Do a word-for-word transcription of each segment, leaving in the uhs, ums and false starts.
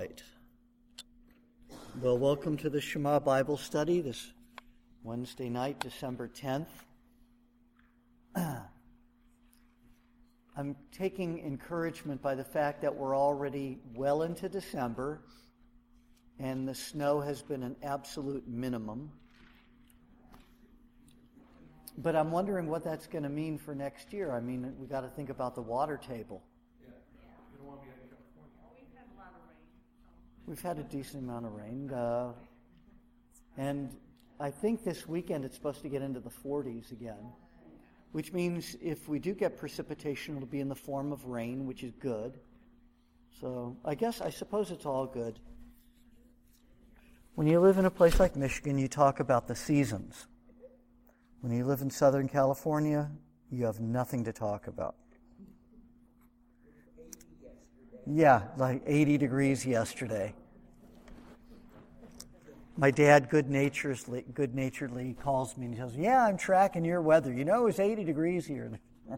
right. Well, welcome to the Shema Bible study this Wednesday night, December tenth. I'm taking encouragement by the fact that we're already well into December and the snow has been an absolute minimum. But I'm wondering what that's going to mean for next year. I mean, we've got to think about the water table. Yeah. You don't want to be in California. We've had a lot of rain. We've had a decent amount of rain. Uh, and I think this weekend it's supposed to get into the forties again, which means if we do get precipitation, it'll be in the form of rain, which is good. So I guess, I suppose it's all good. When you live in a place like Michigan, you talk about the seasons. When you live in Southern California, you have nothing to talk about. Yeah, like eighty degrees yesterday. My dad good-naturedly, good-naturedly calls me and he tells me, yeah, I'm tracking your weather. You know, it's eighty degrees here.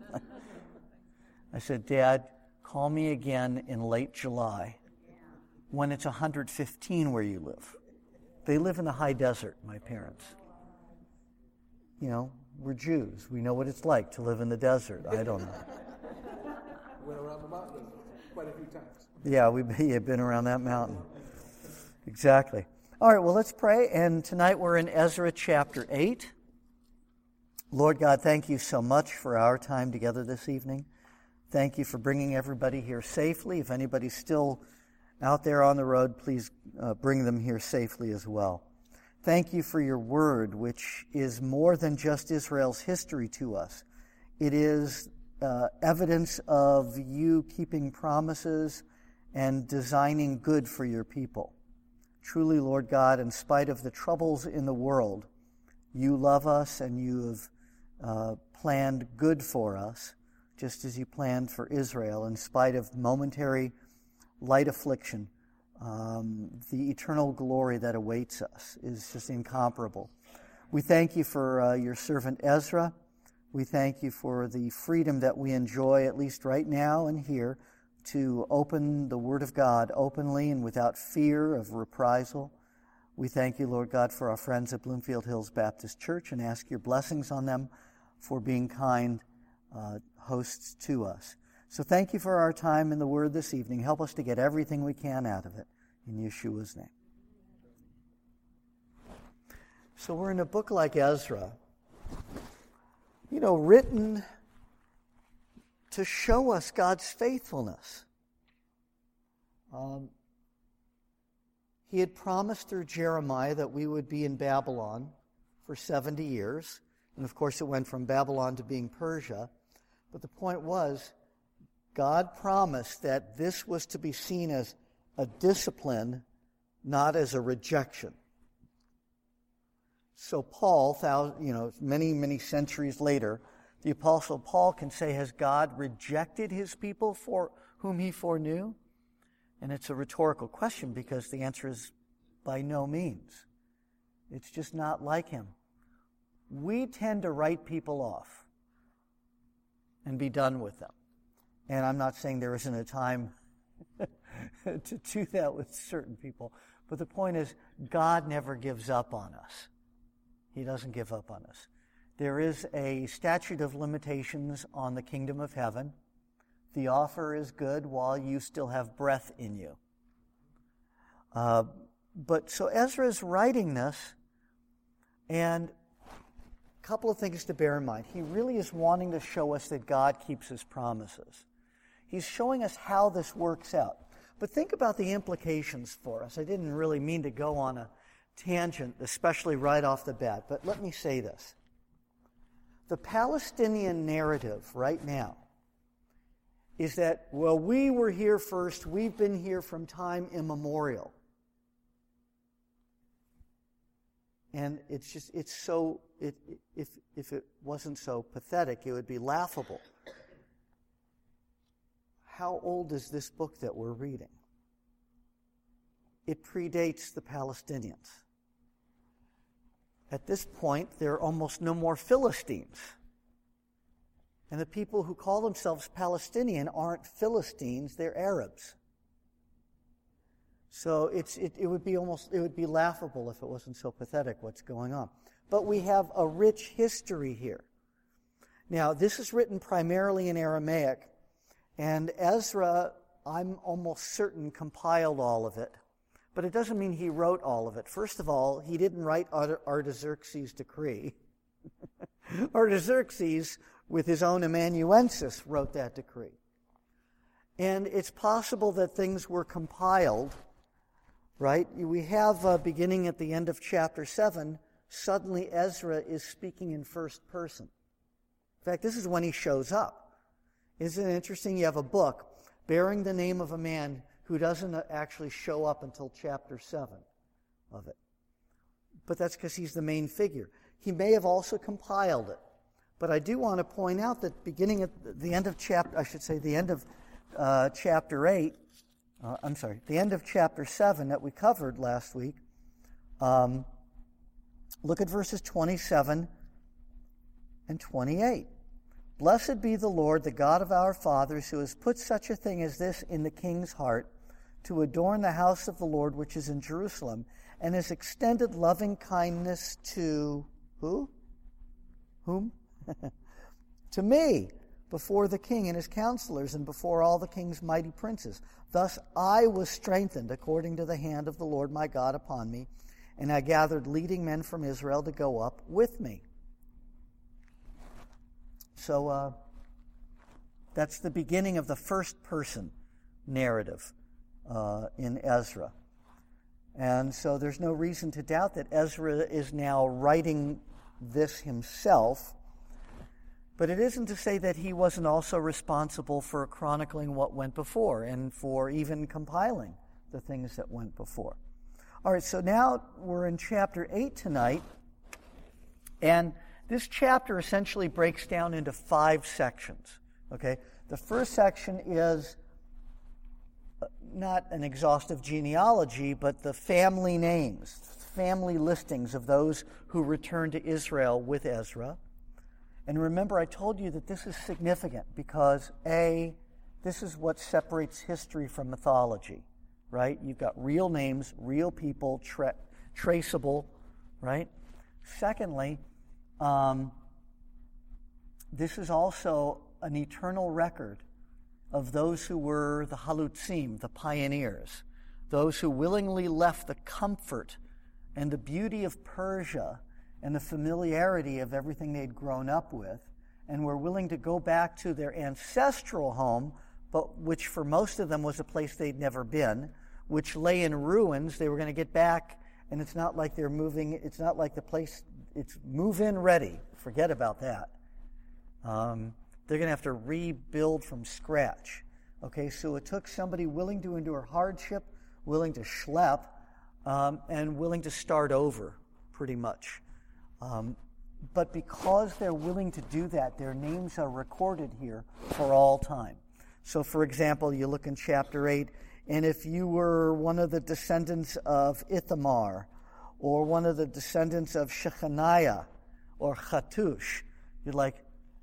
I said, Dad, call me again in late July when it's one hundred fifteen where you live. They live in the high desert, my parents. You know, we're Jews. We know what it's like to live in the desert. I don't know. Went around the mountain quite a few times. Yeah, we've been around that mountain. Exactly. All right, well, let's pray. And tonight we're in Ezra chapter eight. Lord God, thank you so much for our time together this evening. Thank you for bringing everybody here safely. If anybody's still out there on the road, please uh, bring them here safely as well. Thank you for your word, which is more than just Israel's history to us. It is uh, evidence of you keeping promises and designing good for your people. Truly, Lord God, in spite of the troubles in the world, you love us and you have uh, planned good for us, just as you planned for Israel, in spite of momentary light affliction. Um, the eternal glory that awaits us is just incomparable. We thank you for uh, your servant Ezra. We thank you for the freedom that we enjoy, at least right now and here, to open the Word of God openly and without fear of reprisal. We thank you, Lord God, for our friends at Bloomfield Hills Baptist Church and ask your blessings on them for being kind uh, hosts to us. So thank you for our time in the Word this evening. Help us to get everything we can out of it. In Yeshua's name. So we're in a book like Ezra, you know, written to show us God's faithfulness. Um, he had promised through Jeremiah that we would be in Babylon for seventy years. And of course it went from Babylon to being Persia. But the point was, God promised that this was to be seen as a discipline, not as a rejection. So Paul, you know, many, many centuries later, the Apostle Paul can say, has God rejected his people for whom he foreknew? And it's a rhetorical question because the answer is by no means. It's just not like him. We tend to write people off and be done with them. And I'm not saying there isn't a time to do that with certain people. But the point is, God never gives up on us. He doesn't give up on us. There is a statute of limitations on the kingdom of heaven. The offer is good while you still have breath in you. Uh, but so Ezra is writing this, and a couple of things to bear in mind. He really is wanting to show us that God keeps his promises. He's showing us how this works out. But think about the implications for us. I didn't really mean to go on a tangent, especially right off the bat, but let me say this. The Palestinian narrative right now is that, well, we were here first, we've been here from time immemorial. And it's just, it's so, it, if, if it wasn't so pathetic, it would be laughable. How old is this book that we're reading? It predates the Palestinians. At this point, there are almost no more Philistines. And the people who call themselves Palestinian aren't Philistines, they're Arabs. So it's it, it would be almost it would be laughable if it wasn't so pathetic what's going on. But we have a rich history here. Now, this is written primarily in Aramaic, and Ezra, I'm almost certain, compiled all of it. But it doesn't mean he wrote all of it. First of all, he didn't write Artaxerxes' decree. Artaxerxes, with his own amanuensis, wrote that decree. And it's possible that things were compiled, right? We have, uh, beginning at the end of chapter seven, suddenly Ezra is speaking in first person. In fact, this is when he shows up. Isn't it interesting? You have a book bearing the name of a man who doesn't actually show up until chapter seven of it. But that's because he's the main figure. He may have also compiled it. But I do want to point out that beginning at the end of chapter, I should say the end of uh, chapter eight, uh, I'm sorry, the end of chapter seven that we covered last week, um, look at verses twenty-seven and twenty-eight. Blessed be the Lord, the God of our fathers, who has put such a thing as this in the king's heart, to adorn the house of the Lord which is in Jerusalem, and has extended loving kindness to who? Whom? To me, before the king and his counselors, and before all the king's mighty princes. Thus I was strengthened according to the hand of the Lord my God upon me, and I gathered leading men from Israel to go up with me. So uh, that's the beginning of the first person narrative uh, in Ezra. And so there's no reason to doubt that Ezra is now writing this himself. But it isn't to say that he wasn't also responsible for chronicling what went before and for even compiling the things that went before. All right, so now we're in chapter eight tonight, and this chapter essentially breaks down into five sections. Okay, the first section is not an exhaustive genealogy, but the family names, family listings of those who returned to Israel with Ezra. And remember, I told you that this is significant because, A, this is what separates history from mythology, right? You've got real names, real people, tra- traceable, right? Secondly, um, this is also an eternal record of those who were the halutzim, the pioneers, those who willingly left the comfort and the beauty of Persia and the familiarity of everything they'd grown up with, and were willing to go back to their ancestral home, but which for most of them was a place they'd never been, which lay in ruins. They were going to get back, and it's not like they're moving, it's not like the place, it's move-in ready. Forget about that. Um, they're going to have to rebuild from scratch. Okay, so it took somebody willing to endure hardship, willing to schlep, um, and willing to start over, pretty much. Um, but because they're willing to do that, their names are recorded here for all time. So, for example, you look in chapter eight, and if you were one of the descendants of Ithamar, or one of the descendants of Shechaniah, or Chatush, you're like,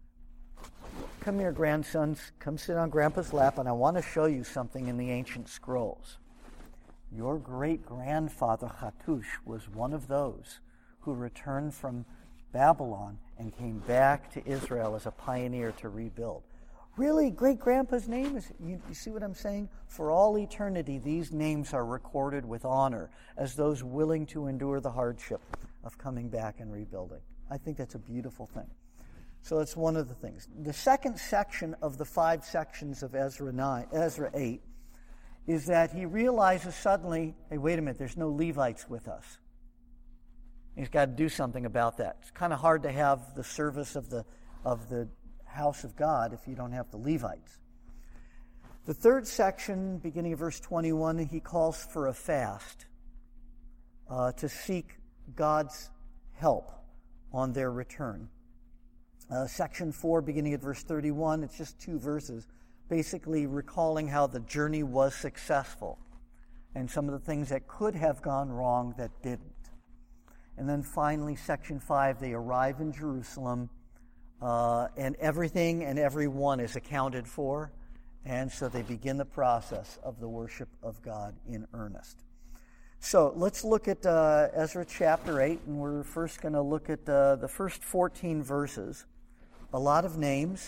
come here, grandsons, come sit on Grandpa's lap, and I want to show you something in the ancient scrolls. Your great-grandfather Chatush was one of those who returned from Babylon and came back to Israel as a pioneer to rebuild. Really, great-grandpa's name is, you, you see what I'm saying? For all eternity, these names are recorded with honor as those willing to endure the hardship of coming back and rebuilding. I think that's a beautiful thing. So that's one of the things. The second section of the five sections of Ezra nine, Ezra eight is that he realizes suddenly, hey, wait a minute, there's no Levites with us. He's got to do something about that. It's kind of hard to have the service of the of the house of God if you don't have the Levites. The third section, beginning of verse twenty-one, he calls for a fast uh, to seek God's help on their return. Uh, section four, beginning at verse thirty-one, it's just two verses, basically recalling how the journey was successful and some of the things that could have gone wrong that didn't. And then finally, section five, they arrive in Jerusalem, uh, and everything and everyone is accounted for, And so they begin the process of the worship of God in earnest. So let's look at uh, Ezra chapter eight, and we're first going to look at uh, the first fourteen verses. A lot of names.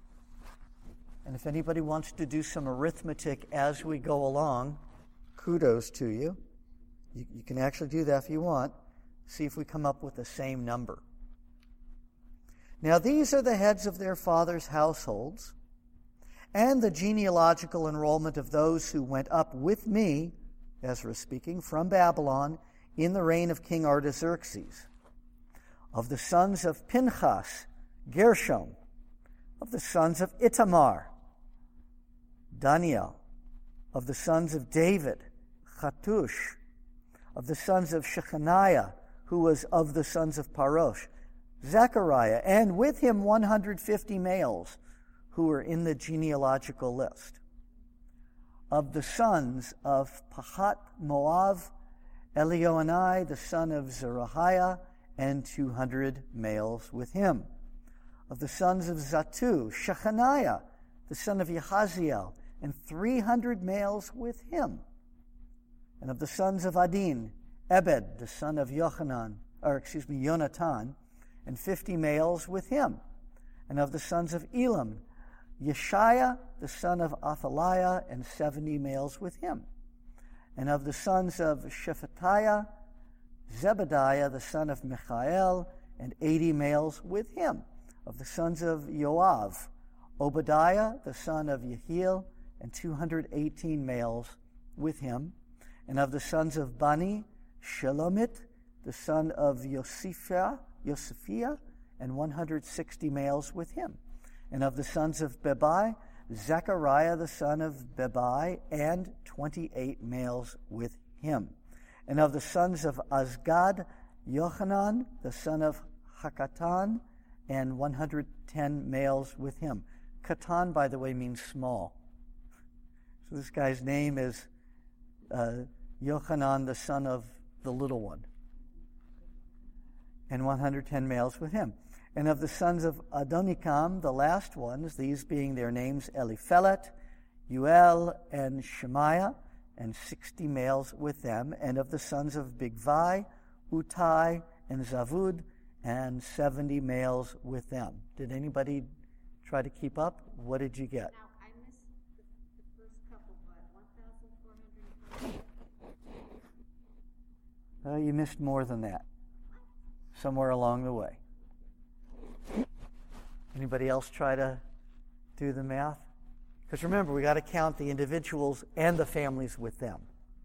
And if anybody wants to do some arithmetic as we go along, kudos to you. You, you can actually do that if you want. See if we come up with the same number. Now these are the heads of their fathers' households, and the genealogical enrollment of those who went up with me, Ezra speaking, from Babylon in the reign of King Artaxerxes. Of the sons of Pinchas, Gershom. Of the sons of Itamar, Daniel. Of the sons of David, Chattush. Of the sons of Shechaniah, who was of the sons of Parosh, Zechariah, and with him one hundred fifty males who were in the genealogical list. Of the sons of Pahat Moav, Elioenai, the son of Zerahiah, and two hundred males with him. Of the sons of Zatu, Shechaniah, the son of Yahaziel, and three hundred males with him. And of the sons of Adin, Ebed, the son of Yochanan, or excuse me, Yonatan, and fifty males with him. And of the sons of Elam, Yeshaiah, the son of Athaliah, and seventy males with him. And of the sons of Shephatiah, Zebediah, the son of Michael, and eighty males with him. Of the sons of Joav, Obadiah, the son of Yehiel, and two hundred eighteen males with him. And of the sons of Bani, Shelomit, the son of Yosiphiah, Yosiphiah, and one hundred sixty males with him. And of the sons of Bebai, Zechariah, the son of Bebai, and twenty-eight males with him. And of the sons of Azgad, Yochanan, the son of Hakatan, and one hundred ten males with him. Katan, by the way, means small. So this guy's name is uh, Yochanan, the son of the little one. And one hundred ten males with him. And of the sons of Adonikam, the last ones, these being their names, Eliphelet, Uel, and Shemaiah, and sixty males with them. And of the sons of Bigvai, Utai, and Zavud, and seventy males with them. Did anybody try to keep up? What did you get? Now, I missed the, the first couple, but one thousand four hundred twenty. Uh, you missed more than that. Somewhere along the way. Anybody else try to do the math? Because remember, we got to count the individuals and the families with them.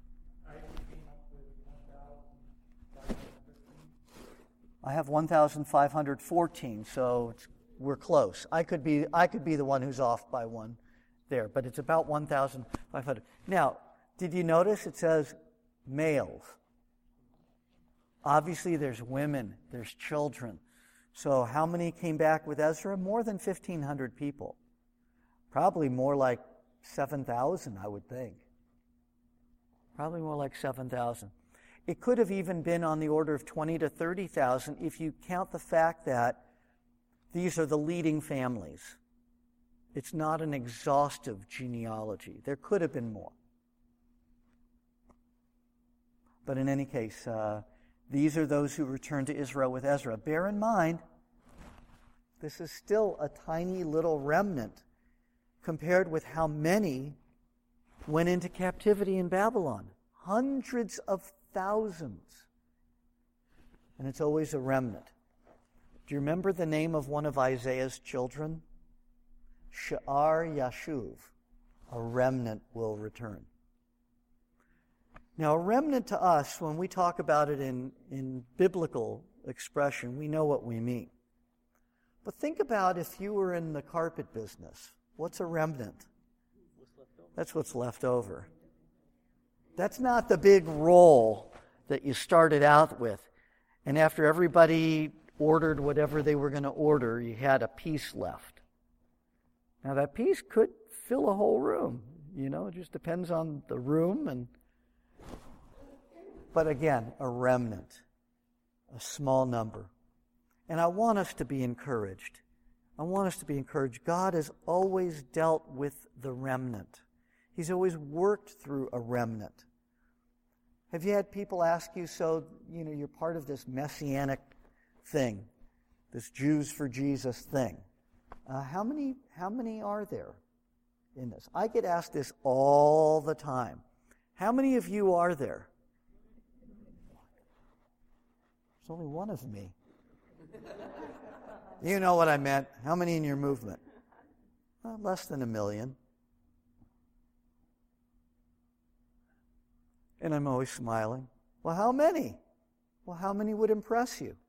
I have one thousand five hundred fourteen, so it's, we're close. I could be I could be the one who's off by one there, but it's about one thousand five hundred. Now, did you notice it says males? Obviously, there's women, there's children. So how many came back with Ezra? More than fifteen hundred people. Probably more like seven thousand, I would think. Probably more like seven thousand. It could have even been on the order of twenty to thirty thousand if you count the fact that these are the leading families. It's not an exhaustive genealogy. There could have been more. But in any case, uh, these are those who returned to Israel with Ezra. Bear in mind, this is still a tiny little remnant compared with how many went into captivity in Babylon. Hundreds of thousands. And it's always a remnant. Do you remember the name of one of Isaiah's children? She'ar Yashuv. A remnant will return. Now, a remnant to us, when we talk about it in, in biblical expression, we know what we mean. But think about if you were in the carpet business. What's a remnant? That's what's left over. That's not the big roll that you started out with. And after everybody ordered whatever they were going to order, you had a piece left. Now, that piece could fill a whole room. You know, it just depends on the room and... But again, a remnant, a small number. And I want us to be encouraged. I want us to be encouraged. God has always dealt with the remnant. He's always worked through a remnant. Have you had people ask you, so, you know, you're part of this messianic thing, this Jews for Jesus thing. Uh, how many, how many are there in this? I get asked this all the time. How many of you are there? There's only one of me. You know what I meant. How many in your movement? Well, less than a million. And I'm always smiling. Well, how many? Well, how many would impress you?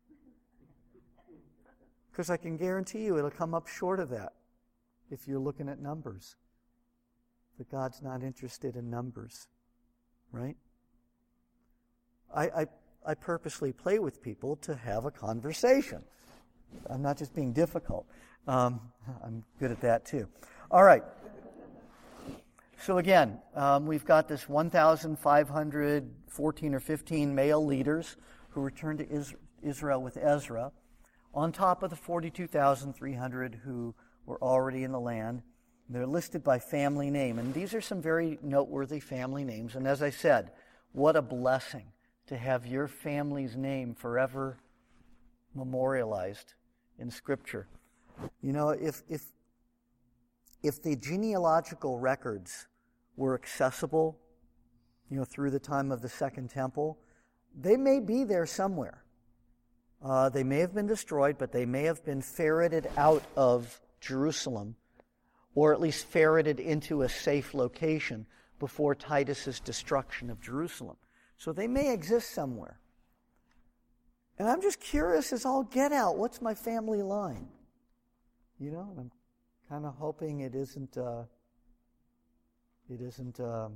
Because I can guarantee you it'll come up short of that if you're looking at numbers. But God's not interested in numbers, right? I, I, I purposely play with people to have a conversation. I'm not just being difficult. Um, I'm good at that too. All right. So again, um, we've got this one thousand five hundred fourteen or fifteen male leaders who returned to Is- Israel with Ezra, on top of the forty-two thousand three hundred who were already in the land. They're listed by family name, and these are some very noteworthy family names. And as I said, what a blessing to have your family's name forever memorialized in Scripture. You know, if if if the genealogical records were accessible, you know, through the time of the Second Temple, they may be there somewhere. Uh, they may have been destroyed, but they may have been ferreted out of Jerusalem, or at least ferreted into a safe location before Titus's destruction of Jerusalem. So they may exist somewhere. And I'm just curious as all get out, what's my family line? You know, and I'm kind of hoping it isn't, uh, it isn't, um,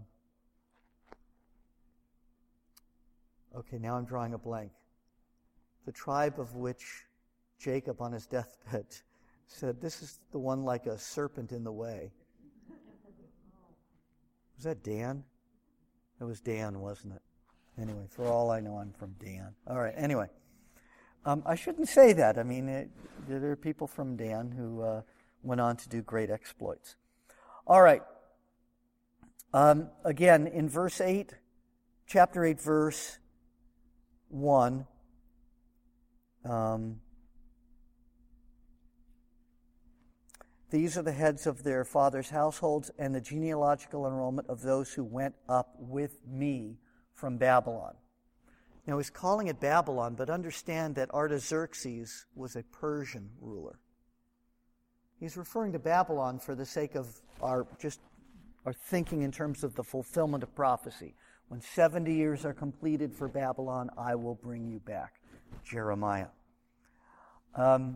okay, now I'm drawing a blank. The tribe of which Jacob on his deathbed said, this is the one like a serpent in the way. Was that Dan? It was Dan, wasn't it? Anyway, for all I know, I'm from Dan. All right, anyway. Um, I shouldn't say that. I mean, it, there are people from Dan who uh, went on to do great exploits. All right. Um, again, in verse eight, chapter eight, verse one, um, these are the heads of their fathers' households and the genealogical enrollment of those who went up with me from Babylon. Now, he's calling it Babylon, but understand that Artaxerxes was a Persian ruler. He's referring to Babylon for the sake of our just our thinking in terms of the fulfillment of prophecy. When seventy years are completed for Babylon, I will bring you back. Jeremiah. Um,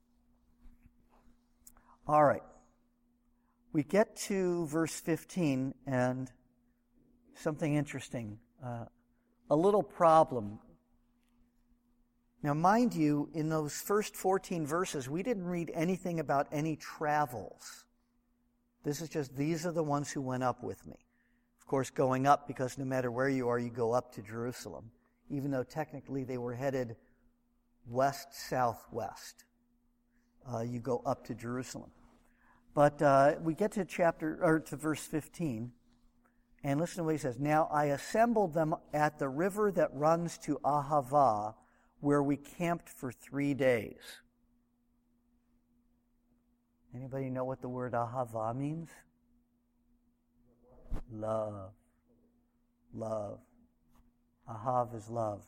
all right. We get to verse fifteen, and something interesting. Uh, a little problem. Now, mind you, in those first fourteen verses, we didn't read anything about any travels. This is just, these are the ones who went up with me. Of course, going up, because no matter where you are, you go up to Jerusalem, even though technically they were headed west-southwest. Uh, you go up to Jerusalem. But uh, we get to chapter, or to verse fifteen, and listen to what he says. Now I assembled them at the river that runs to Ahava, where we camped for three days. Anybody know what the word Ahava means? Love. Love. Ahav is love.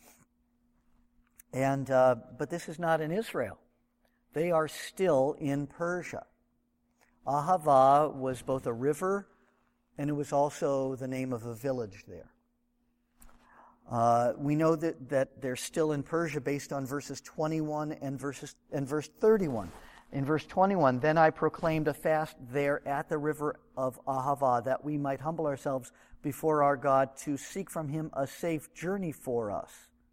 And uh, but this is not in Israel. They are still in Persia. Ahava was both a river and it was also the name of a village there. Uh, we know that, that they're still in Persia based on verses twenty-one and verses and verse thirty-one. In verse twenty-one, then I proclaimed a fast there at the river of Ahava, that we might humble ourselves before our God to seek from him a safe journey for us.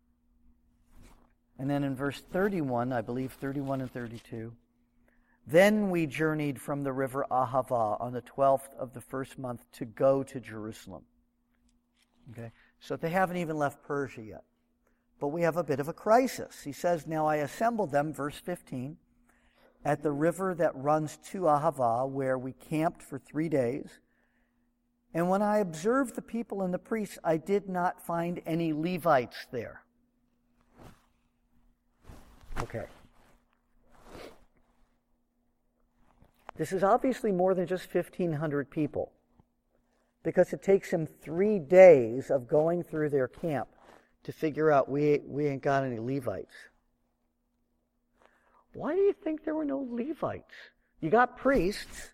And then in verse thirty-one, I believe thirty-one and thirty-two, then we journeyed from the river Ahava on the twelfth of the first month to go to Jerusalem. Okay, so they haven't even left Persia yet. But we have a bit of a crisis. He says, now I assembled them, verse fifteen, at the river that runs to Ahava, where we camped for three days. And when I observed the people and the priests, I did not find any Levites there. Okay. This is obviously more than just fifteen hundred people, because it takes him three days of going through their camp to figure out we, we ain't got any Levites. Why do you think there were no Levites? You got priests.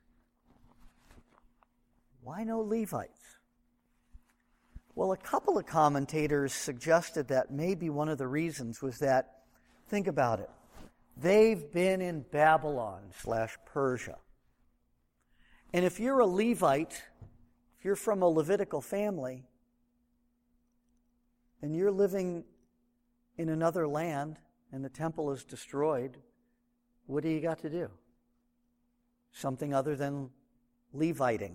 Why no Levites? Well, a couple of commentators suggested that maybe one of the reasons was that, think about it, they've been in Babylon slash Persia. And if you're a Levite, if you're from a Levitical family, and you're living in another land and the temple is destroyed, what do you got to do? Something other than Leviting.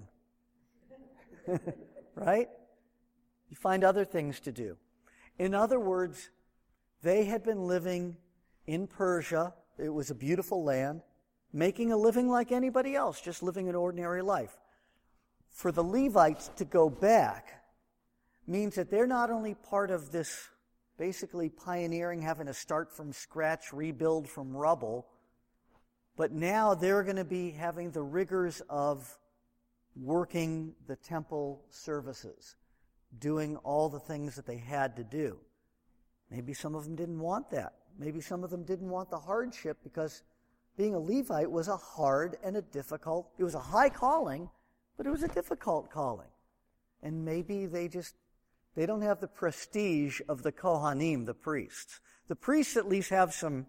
Right? You find other things to do. In other words, they had been living in Persia. It was a beautiful land, making a living like anybody else, just living an ordinary life. For the Levites to go back means that they're not only part of this basically pioneering, having to start from scratch, rebuild from rubble, but now they're going to be having the rigors of working the temple services, doing all the things that they had to do. Maybe some of them didn't want that. Maybe some of them didn't want the hardship, because being a Levite was a hard and a difficult, it was a high calling, but it was a difficult calling. And maybe they just, they don't have the prestige of the Kohanim, the priests. The priests at least have some,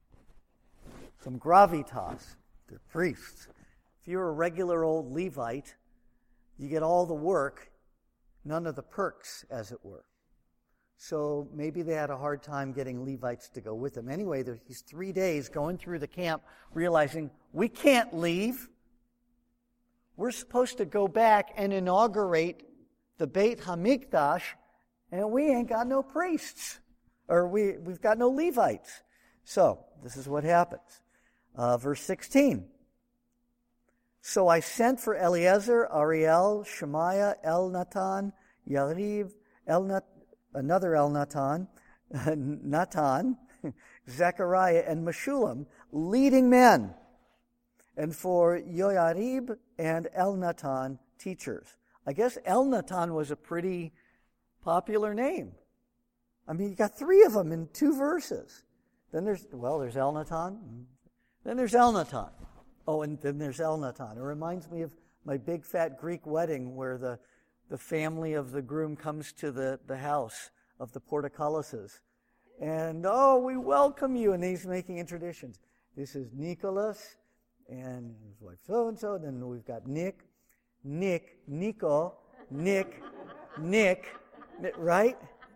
some gravitas. They're priests. If you're a regular old Levite, you get all the work, none of the perks, as it were. So maybe they had a hard time getting Levites to go with them. Anyway, there's these three days going through the camp, realizing we can't leave. We're supposed to go back and inaugurate the Beit HaMikdash, and we ain't got no priests, or we, we've got no Levites. So this is what happens. Uh, verse sixteen. So I sent for Eleazar, Ariel, Shemaiah, Elnathan, Yarib, Elnat, another Elnathan, Natan, Zechariah, and Meshullam, leading men, and for Yoyarib and Elnathan, teachers. I guess Elnathan was a pretty popular name. I mean, you got three of them in two verses. Then there's, well, there's Elnathan. Then there's Elnathan. Oh, and then there's Elnathan. It reminds me of my big fat Greek wedding where the, the family of the groom comes to the, the house of the Portoculuses. And, oh, we welcome you. And he's making introductions. This is Nicholas and his wife so-and-so. Then we've got Nick, Nick, Nico, Nick, Nick, right?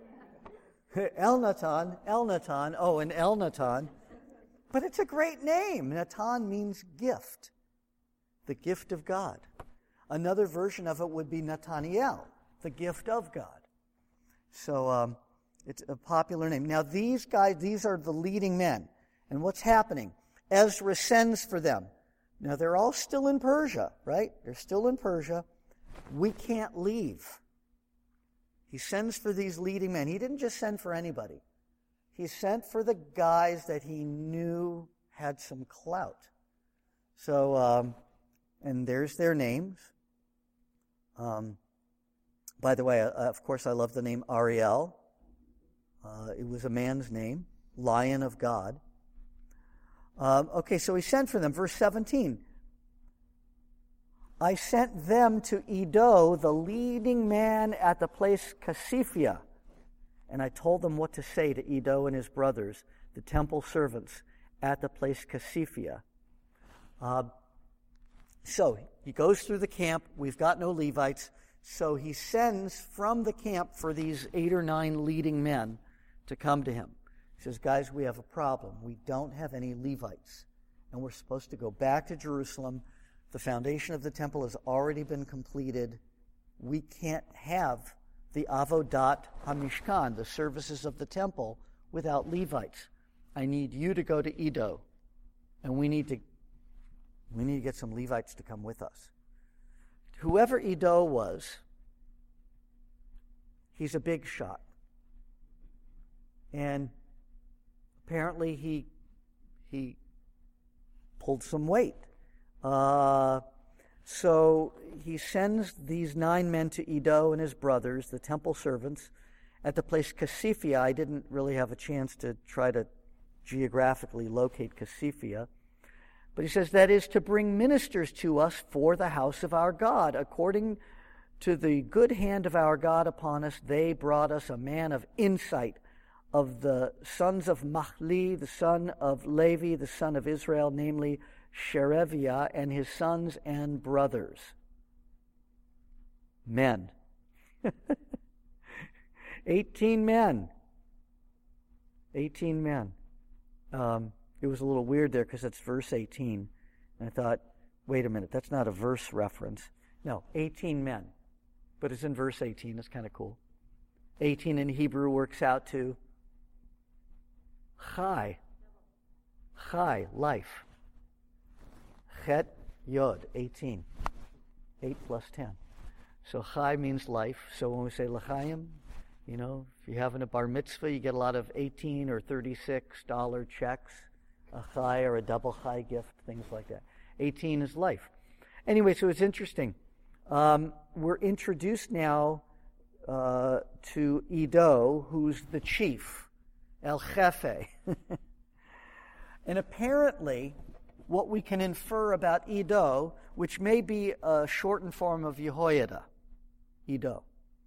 Elnathan, Elnathan. Oh, and Elnathan. But it's a great name. Natan means gift, the gift of God. Another version of it would be Nathaniel, the gift of God. So um, it's a popular name. Now these guys, these are the leading men. And what's happening? Ezra sends for them. Now they're all still in Persia, right? They're still in Persia. We can't leave. He sends for these leading men. He didn't just send for anybody. He sent for the guys that he knew had some clout. So, um, and there's their names. Um, by the way, uh, of course, I love the name Ariel. Uh, it was a man's name, Lion of God. Um, okay, so he sent for them. Verse seventeen. I sent them to Edo, the leading man at the place Casiphia. And I told them what to say to Edo and his brothers, the temple servants, at the place Casiphia. Uh, so he goes through the camp. We've got no Levites. So he sends from the camp for these eight or nine leading men to come to him. He says, guys, we have a problem. We don't have any Levites. And we're supposed to go back to Jerusalem. The foundation of the temple has already been completed. We can't have the Avodat HaMishkan, the services of the temple, without Levites. I need you to go to Edo, and we need to We need to get some Levites to come with us. Whoever Iddo was, he's a big shot. And apparently he he pulled some weight. Uh, so he sends these nine men to Iddo and his brothers, the temple servants, at the place Casiphia. I didn't really have a chance to try to geographically locate Casiphia. But he says, that is to bring ministers to us for the house of our God. According to the good hand of our God upon us, they brought us a man of insight, of the sons of Mahli, the son of Levi, the son of Israel, namely Sherebiah, and his sons and brothers. Men. Eighteen men. Eighteen men. Um, it was a little weird there because it's verse eighteen. And I thought, wait a minute, that's not a verse reference. No, eighteen men. But it's in verse eighteen. It's kind of cool. eighteen in Hebrew works out to Chai. Chai, life. Chet, Yod, eighteen. eight plus ten. So Chai means life. So when we say L'chaim, you know, if you're having a bar mitzvah, you get a lot of eighteen or thirty-six dollar checks, a Chai or a double Chai gift, things like that. eighteen is life. Anyway, so it's interesting. Um, we're introduced now uh, to Iddo, who's the chief, El Jefe. And apparently, what we can infer about Iddo, which may be a shortened form of Jehoiada, Iddo.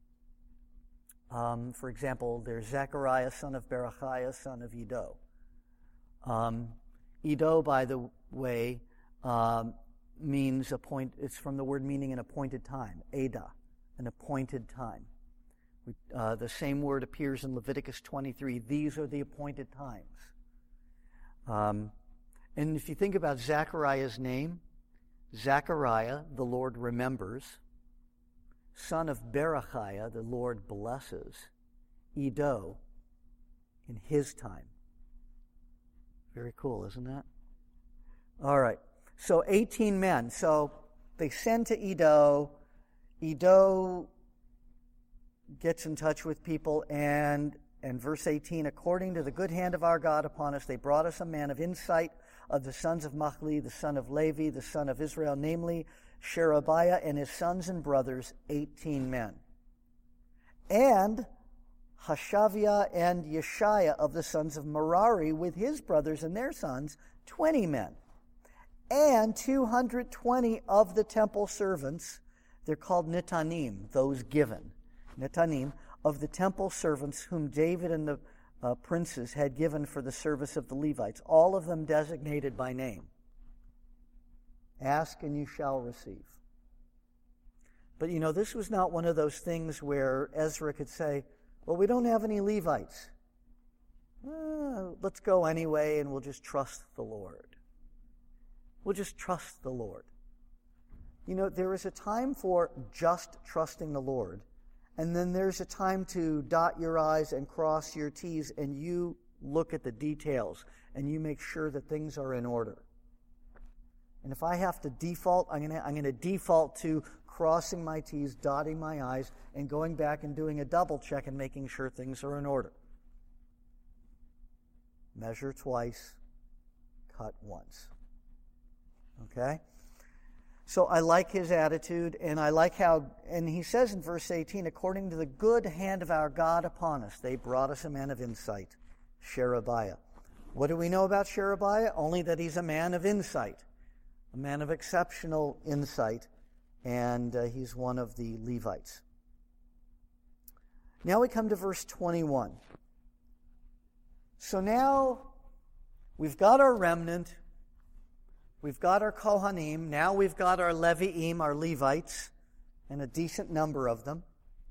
Um, for example, there's Zechariah, son of Berechiah, son of Iddo. Um, Iddo, by the way, um, means appoint. It's from the word meaning an appointed time, Ada, an appointed time. We, uh, the same word appears in Leviticus twenty-three. These are the appointed times. Um, and if you think about Zechariah's name, Zechariah, the Lord remembers. Son of Berechiah, the Lord blesses. Iddo, in his time. Very cool, isn't that? All right. So eighteen men. So they send to Iddo. Iddo gets in touch with people, and, and verse eighteen, according to the good hand of our God upon us, they brought us a man of insight of the sons of Mahli, the son of Levi, the son of Israel, namely Sherebiah and his sons and brothers, eighteen men. And Hashaviah and Yeshaiah of the sons of Merari with his brothers and their sons, twenty men. And two hundred twenty of the temple servants, they're called Netanim, those given. Netanim, of the temple servants whom David and the uh, princes had given for the service of the Levites, all of them designated by name. Ask and you shall receive. But you know, this was not one of those things where Ezra could say, well, we don't have any Levites. Uh, let's go anyway and we'll just trust the Lord. We'll just trust the Lord. You know, there is a time for just trusting the Lord, and then there's a time to dot your I's and cross your T's, and you look at the details, and you make sure that things are in order. And if I have to default, I'm going to I'm going to default to crossing my T's, dotting my I's, and going back and doing a double check and making sure things are in order. Measure twice, cut once. Okay? So I like his attitude, and I like how, and he says in verse eighteen, according to the good hand of our God upon us, they brought us a man of insight, Sherebiah. What do we know about Sherebiah? Only that he's a man of insight, a man of exceptional insight, and uh, he's one of the Levites. Now we come to verse twenty-one. So now we've got our remnant, we've got our Kohanim, now we've got our Levi'im, our Levites, and a decent number of them.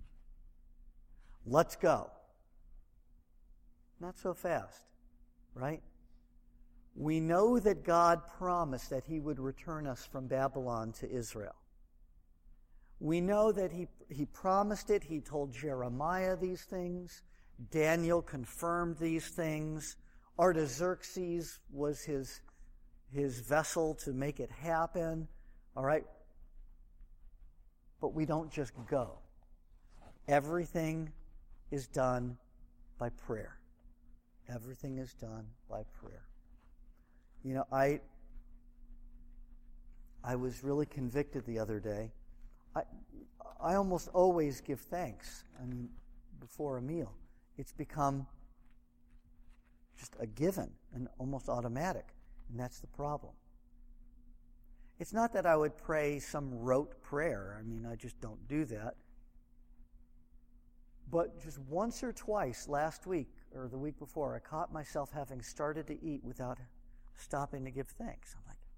Let's go. Not so fast, right? We know that God promised that he would return us from Babylon to Israel. We know that he, he promised it. He told Jeremiah these things. Daniel confirmed these things. Artaxerxes was his, his vessel to make it happen. All right? But we don't just go. Everything is done by prayer. Everything is done by prayer. You know, I I was really convicted the other day. I I almost always give thanks. I mean, before a meal. It's become just a given and almost automatic. And that's the problem. It's not that I would pray some rote prayer. I mean, I just don't do that. But just once or twice last week or the week before, I caught myself having started to eat without stopping to give thanks. I'm like,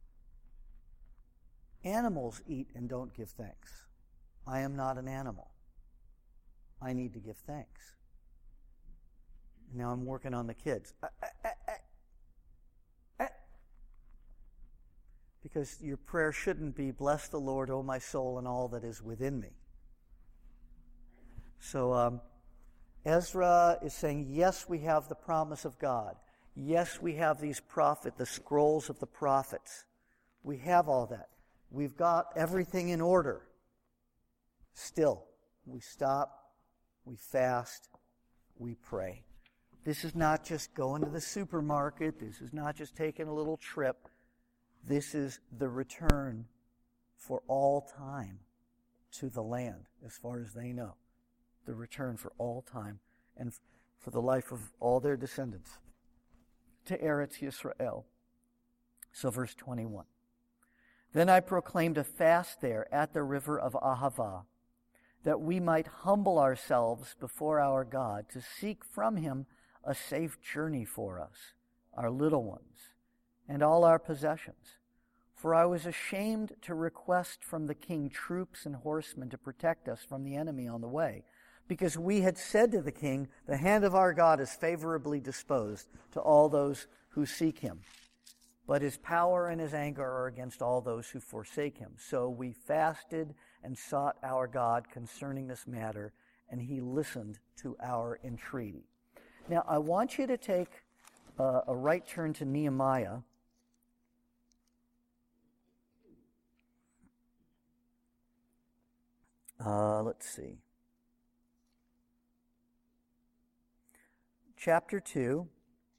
animals eat and don't give thanks. I am not an animal. I need to give thanks. Now I'm working on the kids. Uh, uh, uh, uh, uh. Because your prayer shouldn't be, bless the Lord, O my soul, and all that is within me. So um, Ezra is saying, yes, we have the promise of God. Yes, we have these prophet, the scrolls of the prophets. We have all that. We've got everything in order. Still, we stop, we fast, we pray. This is not just going to the supermarket. This is not just taking a little trip. This is the return for all time to the land, as far as they know. The return for all time and for the life of all their descendants to Eretz Yisrael. So verse twenty-one. Then I proclaimed a fast there at the river of Ahava, that we might humble ourselves before our God to seek from him a safe journey for us, our little ones, and all our possessions. For I was ashamed to request from the king troops and horsemen to protect us from the enemy on the way, because we had said to the king, the hand of our God is favorably disposed to all those who seek him. But his power and his anger are against all those who forsake him. So we fasted and sought our God concerning this matter, and he listened to our entreaty. Now, I want you to take uh, a right turn to Nehemiah. Uh, let's see. Chapter two.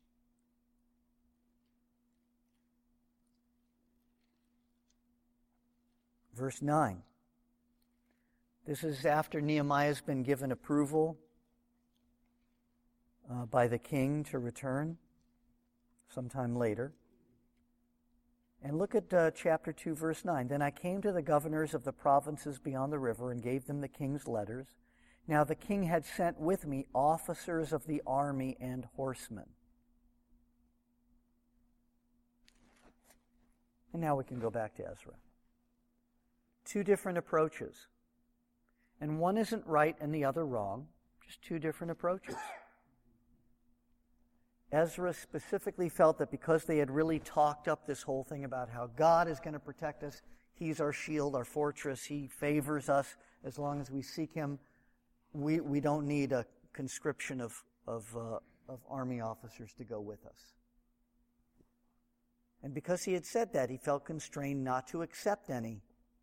Verse nine. This is after Nehemiah's been given approval uh, by the king to return sometime later. And look at uh, chapter two, verse nine. Then I came to the governors of the provinces beyond the river and gave them the king's letters. Now the king had sent with me officers of the army and horsemen. And now we can go back to Ezra. Two different approaches. And one isn't right and the other wrong. Just two different approaches. Ezra specifically felt that because they had really talked up this whole thing about how God is going to protect us, he's our shield, our fortress, he favors us as long as we seek him, we, we don't need a conscription of, of, uh, of army officers to go with us. And because he had said that, he felt constrained not to accept any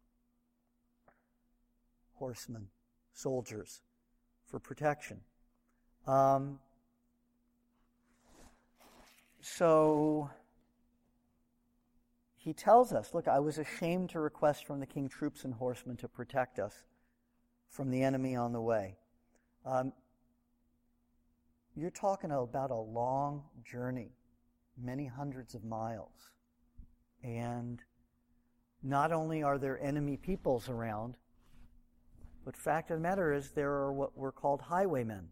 horsemen, soldiers, for protection. Um, so he tells us, look, I was ashamed to request from the king troops and horsemen to protect us from the enemy on the way. Um, you're talking about a long journey, many hundreds of miles. And not only are there enemy peoples around, but fact of the matter is there are what were called highwaymen.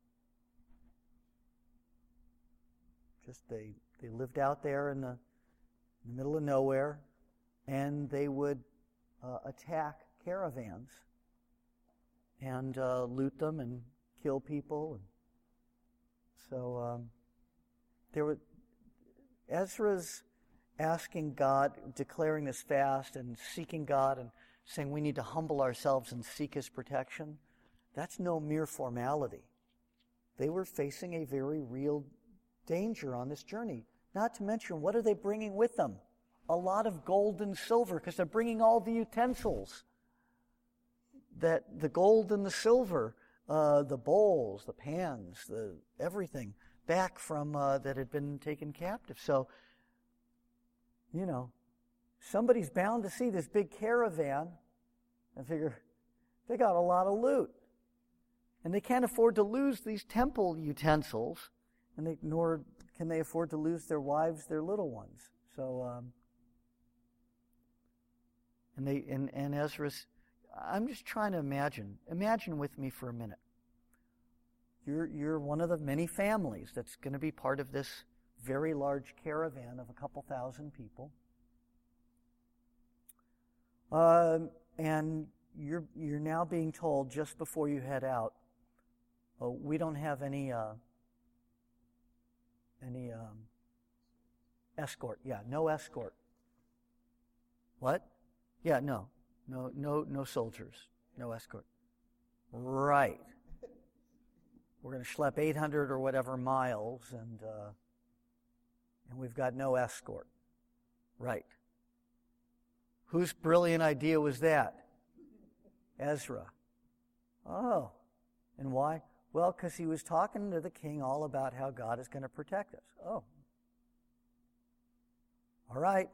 Just they, they lived out there in the, in the middle of nowhere, and they would uh, attack caravans and uh, loot them and kill people. And so um, there were Ezra's asking God, declaring this fast and seeking God and saying we need to humble ourselves and seek his protection. That's no mere formality. They were facing a very real danger on this journey. Not to mention, what are they bringing with them? a lot of gold and silver because they're bringing all the utensils, that the gold and the silver, uh, the bowls, the pans, the everything back from uh, that had been taken captive. So, you know, somebody's bound to see this big caravan and figure they got a lot of loot. And they can't afford to lose these temple utensils, and they, nor can they afford to lose their wives, their little ones. So, um, and they and, and Ezra's, I'm just trying to imagine. Imagine with me for a minute. You're you're one of the many families that's going to be part of this very large caravan of a couple thousand people. Uh, and you're you're now being told just before you head out, oh, we don't have any uh, any um, escort. Yeah, no escort. What? Yeah, no, no, no, no soldiers, no escort. Right. We're going to schlep eight hundred or whatever miles, and uh, and we've got no escort. Right. Whose brilliant idea was that? Ezra. Oh. And why? Well, because he was talking to the king all about how God is going to protect us. Oh. All right.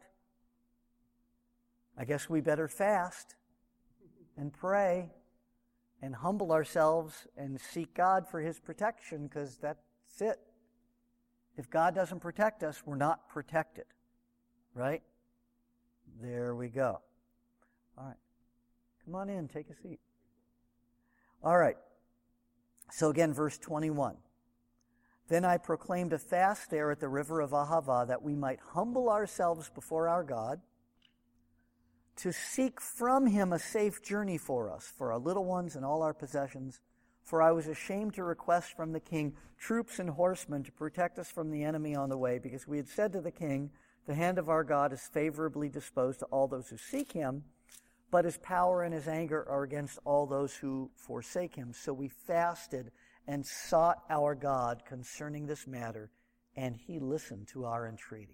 I guess we better fast and pray and humble ourselves and seek God for His protection, because that's it. If God doesn't protect us, we're not protected. Right? There we go. All right. Come on in, take a seat. All right. So again, verse twenty-one. Then I proclaimed a fast there at the river of Ahava, that we might humble ourselves before our God, to seek from Him a safe journey for us, for our little ones and all our possessions. For I was ashamed to request from the king troops and horsemen to protect us from the enemy on the way, because we had said to the king, the hand of our God is favorably disposed to all those who seek Him, but His power and His anger are against all those who forsake Him. So we fasted and sought our God concerning this matter, and He listened to our entreaty.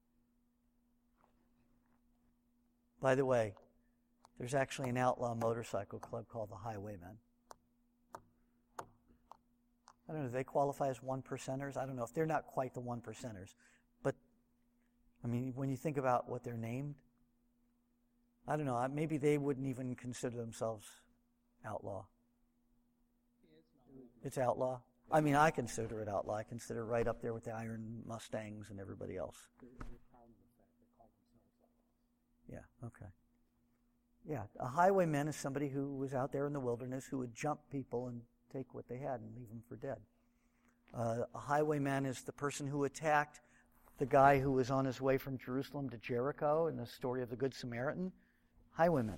By the way, there's actually an outlaw motorcycle club called the Highwaymen. I don't know, do they qualify as one percenters? I don't know if they're not quite the one percenters. But, I mean, when you think about what they're named, I don't know, maybe they wouldn't even consider themselves outlaw. It's outlaw? I mean, I consider it outlaw. I consider it right up there with the Iron Mustangs and everybody else. Yeah, okay. Yeah, a highwayman is somebody who was out there in the wilderness who would jump people and take what they had and leave them for dead. Uh, a highwayman is the person who attacked the guy who was on his way from Jerusalem to Jericho in the story of the Good Samaritan. Highwaymen.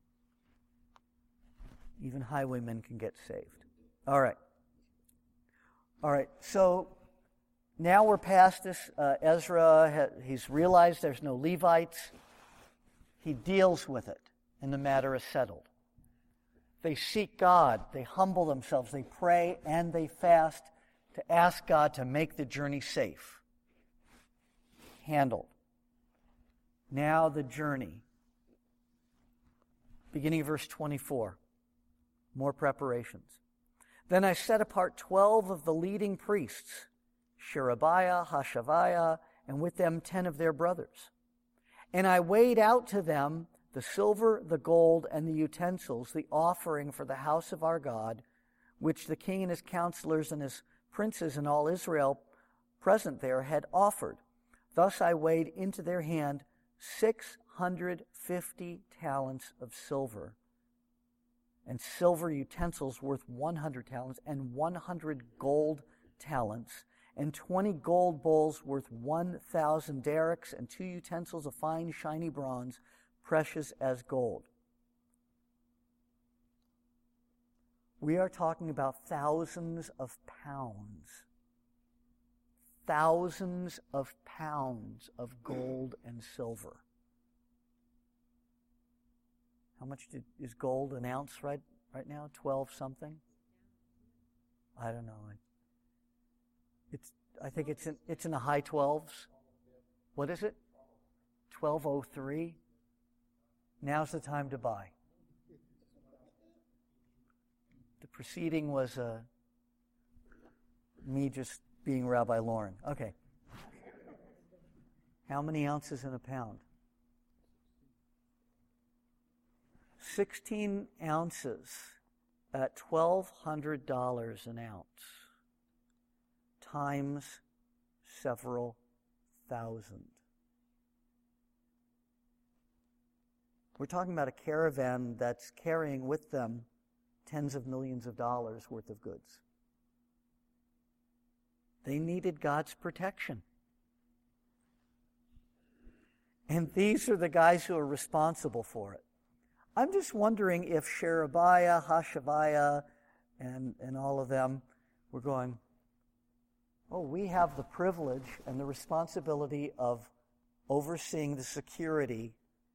Even highwaymen can get saved. All right. All right, so now we're past this. Uh, Ezra, he's realized there's no Levites. He deals with it, and the matter is settled. They seek God, they humble themselves, they pray, and they fast to ask God to make the journey safe. Handled. Now the journey. Beginning of verse twenty-four. More preparations. Then I set apart twelve of the leading priests, Sherebiah, Hashabiah, and with them ten of their brothers. And I weighed out to them the silver, the gold, and the utensils, the offering for the house of our God, which the king and his counselors and his princes and all Israel present there had offered. Thus I weighed into their hand six hundred fifty talents of silver, and silver utensils worth one hundred talents, and one hundred gold talents, and twenty gold bowls worth one thousand derricks, and two utensils of fine shiny bronze, precious as gold. We are talking about thousands of pounds. Thousands of pounds of gold and silver. How much did, is gold an ounce right right now? Twelve something? I don't know. It's I think it's in it's in the high twelves. What is it? twelve oh three. Now's the time to buy. The preceding was uh, me just being Rabbi Lauren. Okay. How many ounces in a pound? sixteen ounces at twelve hundred dollars an ounce times several thousand. We're talking about a caravan that's carrying with them tens of millions of dollars worth of goods. They needed God's protection. And these are the guys who are responsible for it. I'm just wondering if Sherebiah, Hashabiah, and, and all of them were going, oh, we have the privilege and the responsibility of overseeing the security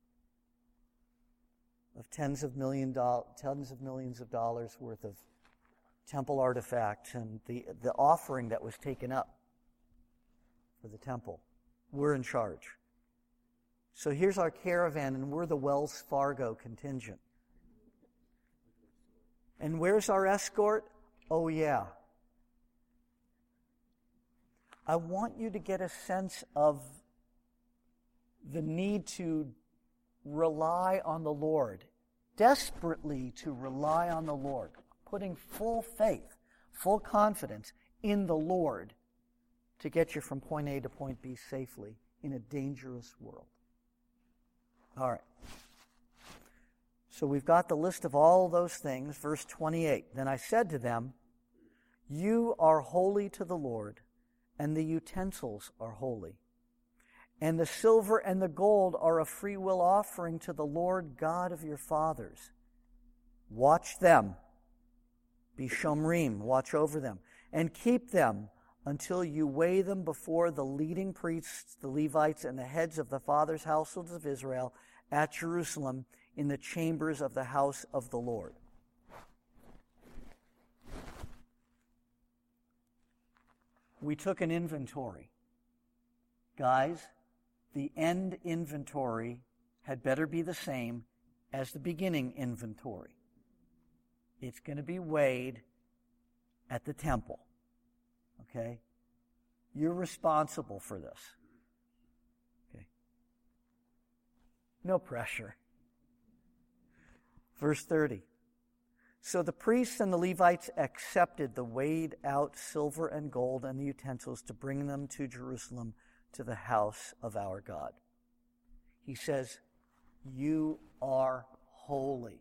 of tens of million do- tens of millions of dollars worth of temple artifacts and the, the offering that was taken up for the temple. We're in charge. So here's our caravan, and we're the Wells Fargo contingent. And where's our escort? Oh, yeah. I want you to get a sense of the need to rely on the Lord, desperately to rely on the Lord, putting full faith, full confidence in the Lord to get you from point A to point B safely in a dangerous world. All right. So we've got the list of all those things. Verse twenty-eight. Then I said to them, you are holy to the Lord, and the utensils are holy. And the silver and the gold are a freewill offering to the Lord God of your fathers. Watch them. Be shomrim, watch over them. And keep them until you weigh them before the leading priests, the Levites, and the heads of the fathers' households of Israel at Jerusalem in the chambers of the house of the Lord. We took an inventory. Guys, the end inventory had better be the same as the beginning inventory. It's going to be weighed at the temple. Okay? You're responsible for this. Okay? No pressure. Verse thirty. So the priests and the Levites accepted the weighed out silver and gold and the utensils to bring them to Jerusalem to the house of our God. He says, you are holy.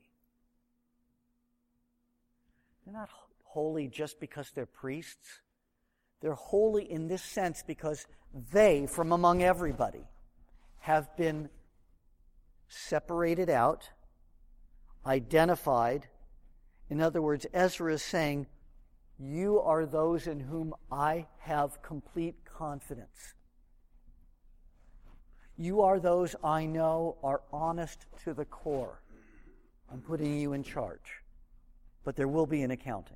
They're not holy just because they're priests. They're holy in this sense because they, from among everybody, have been separated out, identified. In other words, Ezra is saying, you are those in whom I have complete confidence. You are those I know are honest to the core. I'm putting you in charge. But there will be an accounting.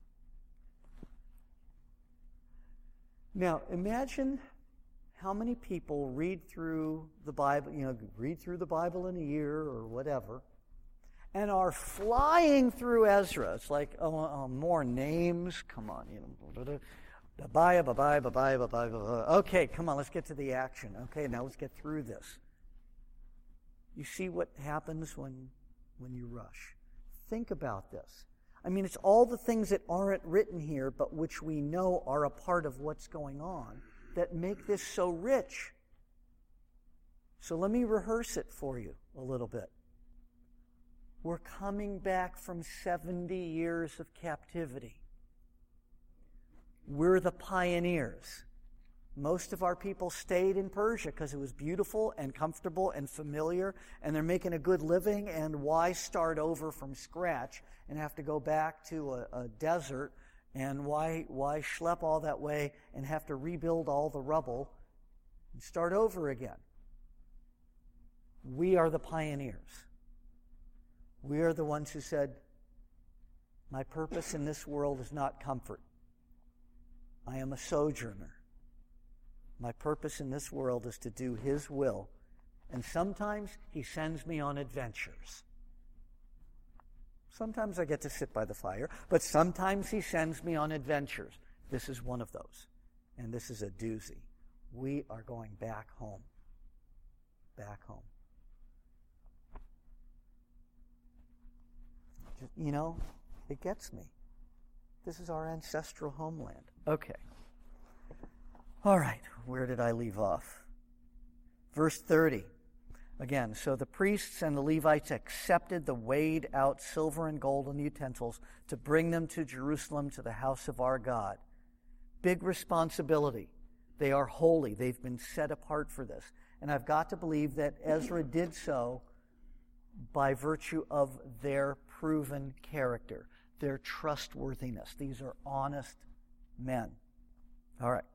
Now, imagine how many people read through the Bible, you know, read through the Bible in a year or whatever, and are flying through Ezra. It's like, oh, oh more names. Come on, you know. Bye-bye, bye-bye, bye-bye, bye-bye, bye-bye. Okay, come on, let's get to the action. Okay, now let's get through this. You see what happens when, when you rush. Think about this. I mean, it's all the things that aren't written here, but which we know are a part of what's going on, that make this so rich. So let me rehearse it for you a little bit. We're coming back from seventy years of captivity. We're the pioneers. Most of our people stayed in Persia because it was beautiful and comfortable and familiar, and they're making a good living, and why start over from scratch and have to go back to a, a desert, and why why schlep all that way and have to rebuild all the rubble and start over again? We are the pioneers. We are the ones who said, my purpose in this world is not comfort. I am a sojourner. My purpose in this world is to do His will And sometimes he sends me on adventures. Sometimes I get to sit by the fire, but sometimes he sends me on adventures. This is one of those. And this is a doozy. We are going back home. Back home. You know, it gets me. This is our ancestral homeland. Okay. All right, where did I leave off? Verse thirty. Again, so the priests and the Levites accepted the weighed out silver and golden utensils to bring them to Jerusalem to the house of our God. Big responsibility. They are holy. They've been set apart for this. And I've got to believe that Ezra did so by virtue of their proven character, their trustworthiness. These are honest men. All right.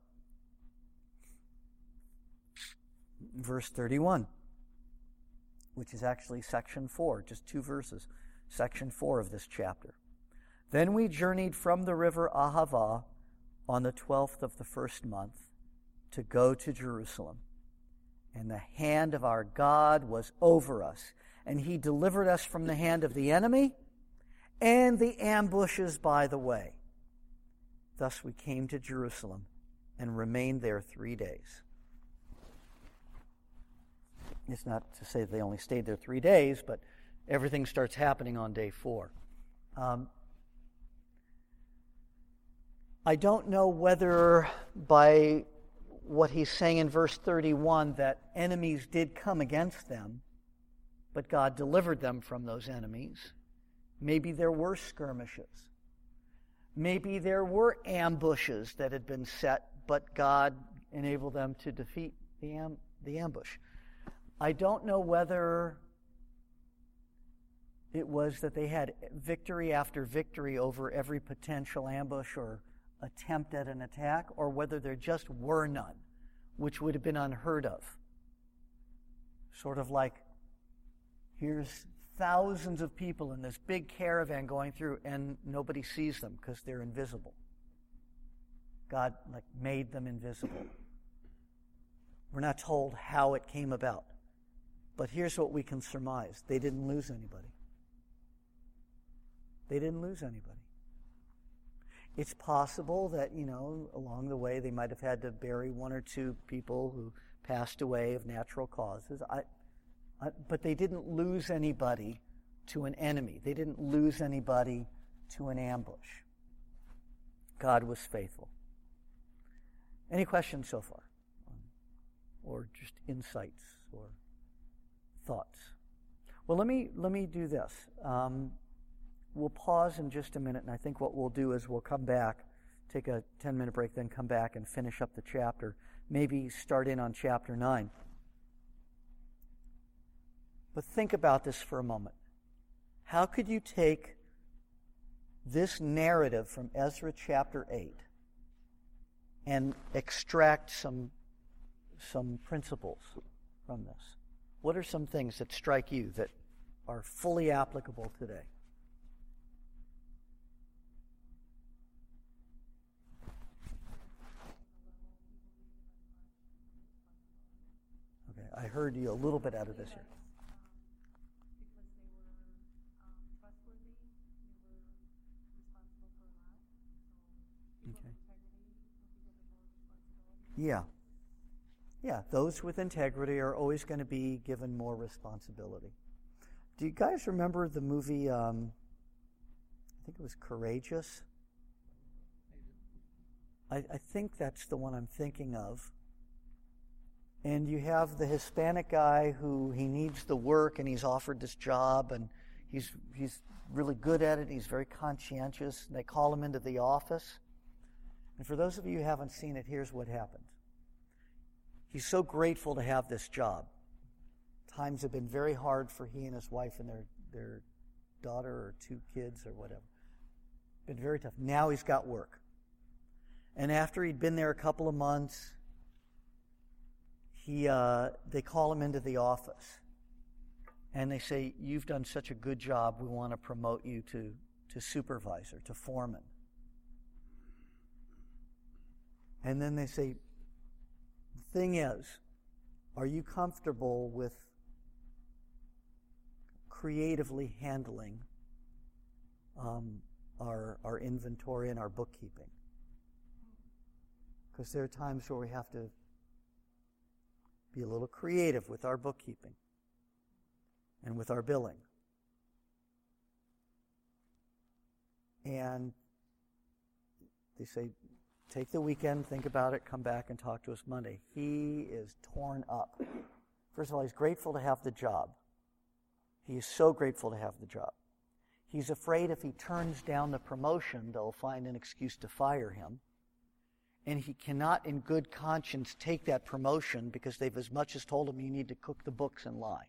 Verse thirty-one, which is actually section four, just two verses, section four of this chapter. Then we journeyed from the river Ahava on the twelfth of the first month to go to Jerusalem. And the hand of our God was over us, and he delivered us from the hand of the enemy and the ambushes by the way. Thus we came to Jerusalem and remained there three days. It's not to say they only stayed there three days, but everything starts happening on day four. Um, I don't know whether by what he's saying in verse thirty-one that enemies did come against them, but God delivered them from those enemies. Maybe there were skirmishes. Maybe there were ambushes that had been set, but God enabled them to defeat the, am- the ambush. I don't know whether it was that they had victory after victory over every potential ambush or attempt at an attack, or whether there just were none, which would have been unheard of. Sort of like, here's thousands of people in this big caravan going through, and nobody sees them because they're invisible. God like made them invisible. We're not told how it came about. But here's what we can surmise. They didn't lose anybody. They didn't lose anybody. It's possible that, you know, along the way they might have had to bury one or two people who passed away of natural causes. I, I, but they didn't lose anybody to an enemy. They didn't lose anybody to an ambush. God was faithful. Any questions so far? Or just insights or thoughts? Well, let me let me do this. Um, we'll pause in just a minute, and I think what we'll do is we'll come back, take a ten-minute break, then come back and finish up the chapter. Maybe start in on chapter nine. But think about this for a moment. How could you take this narrative from Ezra chapter eight and extract some some principles from this? What are some things that strike you that are fully applicable today? Okay, I heard you a little bit out of this here. Okay. Yeah. Yeah, those with integrity are always going to be given more responsibility. Do you guys remember the movie, um, I think it was Courageous? I, I think that's the one I'm thinking of. And you have the Hispanic guy who he needs the work and he's offered this job and he's he's really good at it. He's very conscientious. They call him into the office. And for those of you who haven't seen it, here's what happened. He's so grateful to have this job. Times have been very hard for he and his wife and their, their daughter or two kids or whatever. Been very tough. Now he's got work. And after he'd been there a couple of months, he uh, they call him into the office. And they say, you've done such a good job, we want to promote you to, to supervisor, to foreman. And then they say, the thing is, Are you comfortable with creatively handling um, our, our inventory and our bookkeeping? Because there are times where we have to be a little creative with our bookkeeping and with our billing. And they say, take the weekend, think about it, come back and talk to us Monday. He is torn up. First of all, he's grateful to have the job. He is so grateful to have the job. He's afraid if he turns down the promotion, they'll find an excuse to fire him. And he cannot in good conscience take that promotion because they've as much as told him you need to cook the books and lie.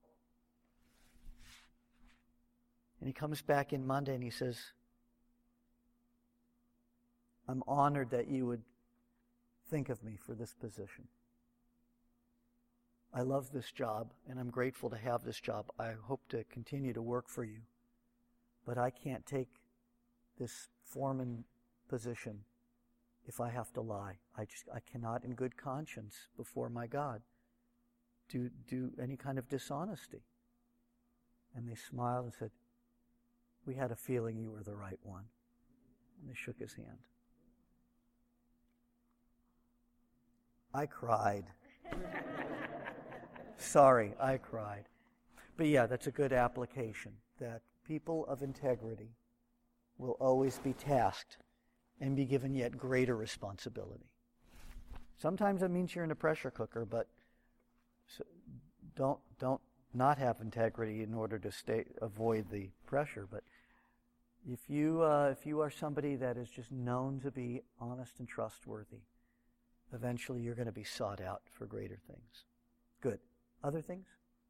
And he comes back in Monday and he says, I'm honored that you would think of me for this position. I love this job, and I'm grateful to have this job. I hope to continue to work for you. But I can't take this foreman position if I have to lie. I just I cannot in good conscience before my God do, do any kind of dishonesty. And they smiled and said, we had a feeling you were the right one. And they shook his hand. I cried. Sorry, I cried. But yeah, that's a good application, that people of integrity will always be tasked and be given yet greater responsibility. Sometimes it means you're in a pressure cooker, but don't don't not have integrity in order to stay avoid the pressure. But if you uh, if you are somebody that is just known to be honest and trustworthy, eventually you're going to be sought out for greater things. Good. Other things?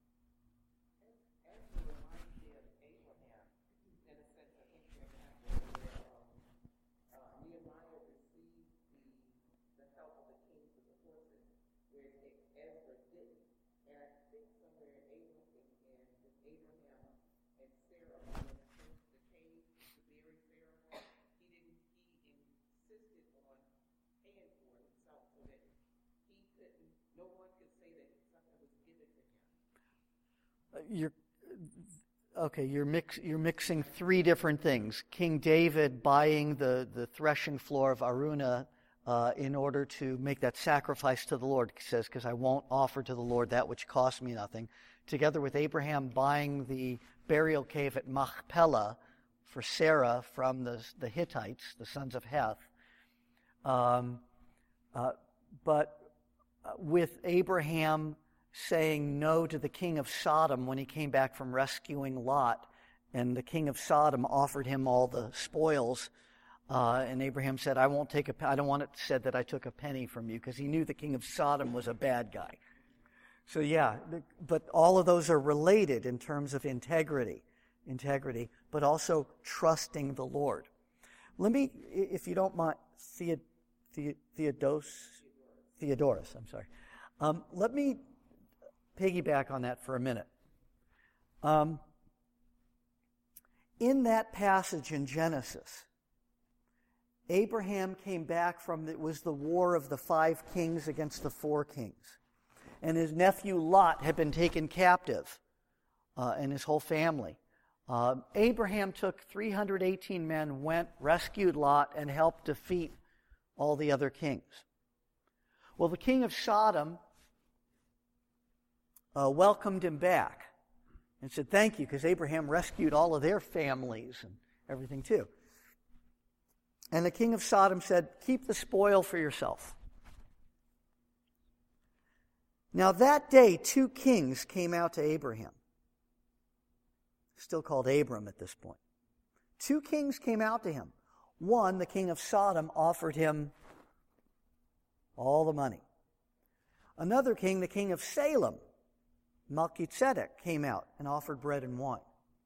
You're okay. You're mix. You're mixing three different things. King David buying the, the threshing floor of Araunah uh, in order to make that sacrifice to the Lord. He says, "Because I won't offer to the Lord that which costs me nothing." Together with Abraham buying the burial cave at Machpelah for Sarah from the the Hittites, the sons of Heth. Um, uh, but with Abraham saying no to the king of Sodom when he came back from rescuing Lot, and the king of Sodom offered him all the spoils, uh, and Abraham said, I won't take a, I don't want it said that I took a penny from you, because he knew the king of Sodom was a bad guy. So yeah, but all of those are related in terms of integrity, integrity, but also trusting the Lord. Let me, if you don't mind, Theod, Theod, Theodos, Theodorus, I'm sorry. Um, let me piggyback on that for a minute. Um, in that passage in Genesis, Abraham came back from, it was the war of the five kings against the four kings. And his nephew Lot had been taken captive, uh, and his whole family. Uh, Abraham took three hundred eighteen men, went, rescued Lot, and helped defeat all the other kings. Well, the king of Sodom Uh, welcomed him back and said, thank you, because Abraham rescued all of their families and everything too. And the king of Sodom said, keep the spoil for yourself. Now that day, two kings came out to Abraham. Still called Abram at this point. Two kings came out to him. One, the king of Sodom, offered him all the money. Another king, the king of Salem, Melchizedek, came out and offered bread and wine.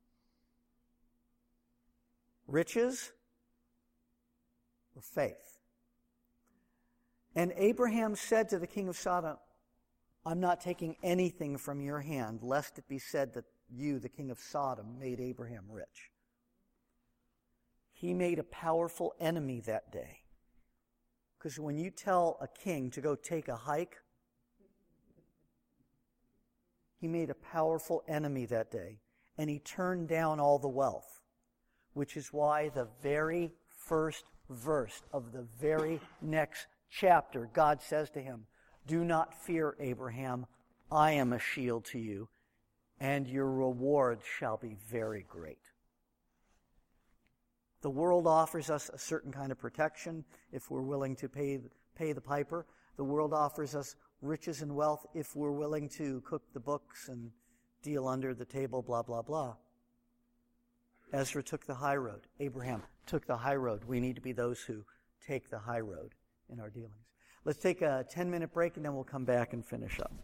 Riches or faith? And Abraham said to the king of Sodom, I'm not taking anything from your hand, lest it be said that you, the king of Sodom, made Abraham rich. He made a powerful enemy that day. Because when you tell a king to go take a hike, he made a powerful enemy that day, and he turned down all the wealth, which is why the very first verse of the very next chapter, God says to him, "Do not fear, Abraham. I am a shield to you, and your reward shall be very great." The world offers us a certain kind of protection if we're willing to pay, pay the piper. The world offers us riches and wealth if we're willing to cook the books and deal under the table, blah, blah, blah. Ezra took the high road. Abraham took the high road. We need to be those who take the high road in our dealings. Let's take a ten-minute break, and then we'll come back and finish up.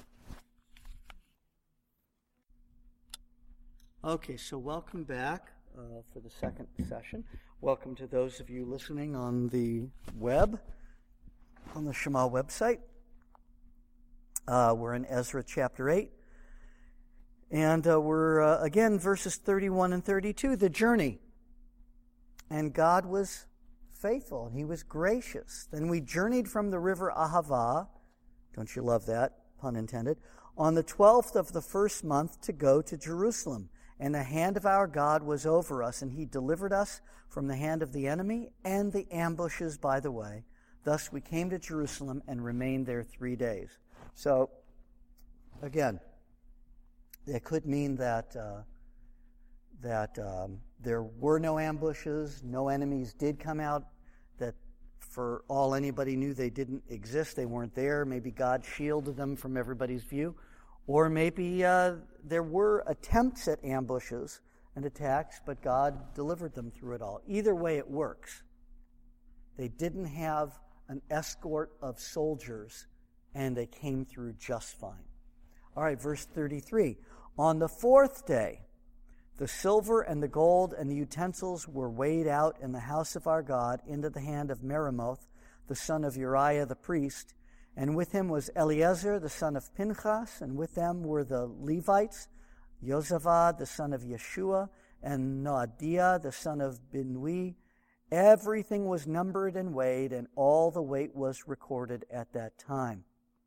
Okay, so welcome back uh, for the second session. Welcome to those of you listening on the web, on the Shema website. Uh, we're in Ezra chapter eight. And uh, we're, uh, again, verses thirty-one and thirty-two, the journey. And God was faithful, and he was gracious. Then we journeyed from the river Ahava, don't you love that, pun intended, on the twelfth of the first month to go to Jerusalem. And the hand of our God was over us, and he delivered us from the hand of the enemy and the ambushes by the way. Thus we came to Jerusalem and remained there three days. So, again, it could mean that uh, that um, there were no ambushes, no enemies did come out, that for all anybody knew they didn't exist, they weren't there. Maybe God shielded them from everybody's view. Or maybe uh, there were attempts at ambushes and attacks, but God delivered them through it all. Either way, it works. They didn't have an escort of soldiers, and they came through just fine. All right, verse thirty-three. On the fourth day, the silver and the gold and the utensils were weighed out in the house of our God into the hand of Meremoth, the son of Uriah the priest, and with him was Eleazar, the son of Pinchas, and with them were the Levites, Jozabad, the son of Yeshua, and Noadiah, the son of Binui. Everything was numbered and weighed, and all the weight was recorded at that time.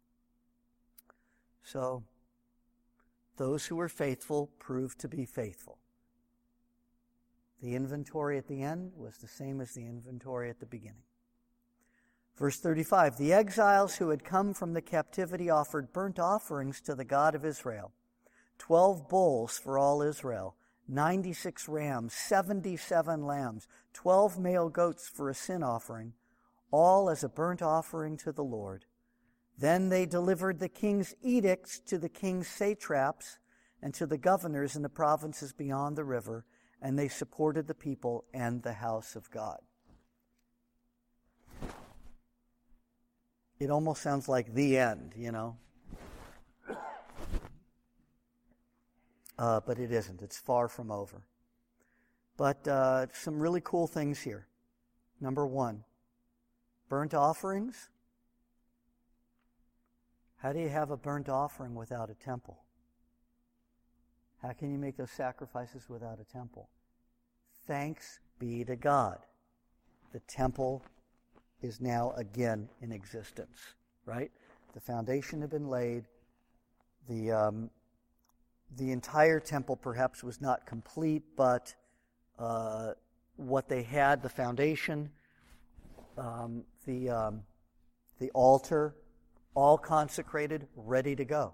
So, those who were faithful proved to be faithful. The inventory at the end was the same as the inventory at the beginning. Verse thirty-five, the exiles who had come from the captivity offered burnt offerings to the God of Israel. Twelve bulls for all Israel, ninety-six rams, seventy-seven lambs, twelve male goats for a sin offering, all as a burnt offering to the Lord. Then they delivered the king's edicts to the king's satraps and to the governors in the provinces beyond the river, and they supported the people and the house of God. It almost sounds like the end, you know. Uh, but it isn't. It's far from over. But uh, some really cool things here. Number one, burnt offerings. How do you have a burnt offering without a temple? How can you make those sacrifices without a temple? Thanks be to God. The temple is now again in existence, right? The foundation had been laid. The um, the entire temple perhaps was not complete, but uh, what they had, the foundation, um, the um, the altar, all consecrated, ready to go.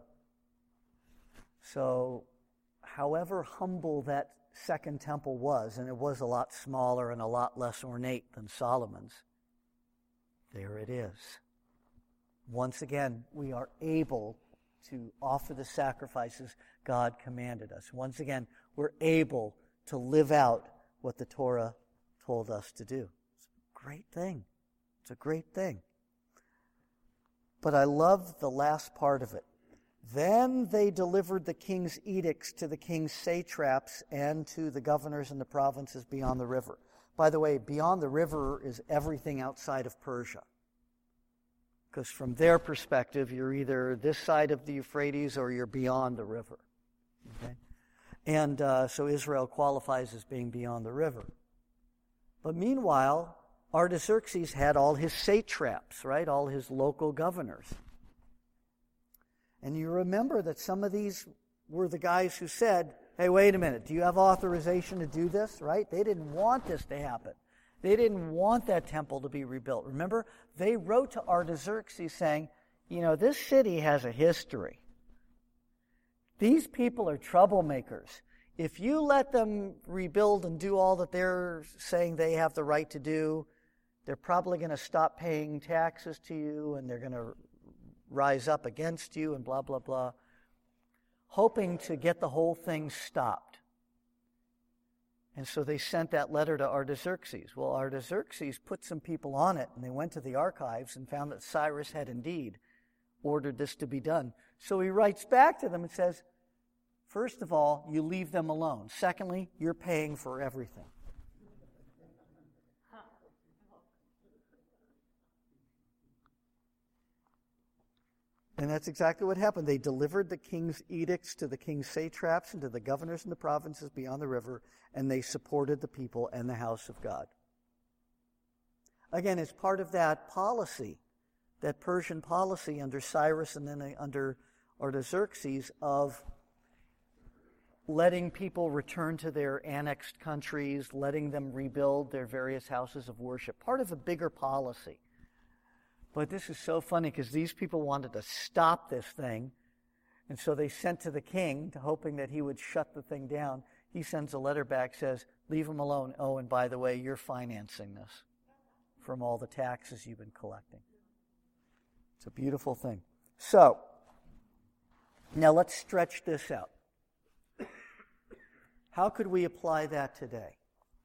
So, however humble that second temple was, and it was a lot smaller and a lot less ornate than Solomon's, there it is. Once again, we are able to offer the sacrifices God commanded us. Once again, we're able to live out what the Torah told us to do. It's a great thing. It's a great thing. But I love the last part of it. Then they delivered the king's edicts to the king's satraps and to the governors in the provinces beyond the river. By the way, beyond the river is everything outside of Persia. Because from their perspective, you're either this side of the Euphrates or you're beyond the river. Okay? And uh, so Israel qualifies as being beyond the river. But meanwhile, Artaxerxes had all his satraps, right? All his local governors. And you remember that some of these were the guys who said, hey, wait a minute, do you have authorization to do this, right? They didn't want this to happen. They didn't want that temple to be rebuilt. Remember, they wrote to Artaxerxes saying, you know, this city has a history. These people are troublemakers. If you let them rebuild and do all that they're saying they have the right to do, they're probably going to stop paying taxes to you, and they're going to rise up against you, and blah, blah, blah, hoping to get the whole thing stopped. And so they sent that letter to Artaxerxes. Well, Artaxerxes put some people on it, and they went to the archives and found that Cyrus had indeed ordered this to be done. So he writes back to them and says, first of all, you leave them alone. Secondly, you're paying for everything. And that's exactly what happened. They delivered the king's edicts to the king's satraps and to the governors in the provinces beyond the river, and they supported the people and the house of God. Again, it's part of that policy, that Persian policy under Cyrus and then under Artaxerxes of letting people return to their annexed countries, letting them rebuild their various houses of worship. Part of a bigger policy. But this is so funny because these people wanted to stop this thing, and so they sent to the king, to hoping that he would shut the thing down. He sends a letter back, says, leave them alone. Oh, and by the way, you're financing this from all the taxes you've been collecting. It's a beautiful thing. So, now let's stretch this out. How could we apply that today?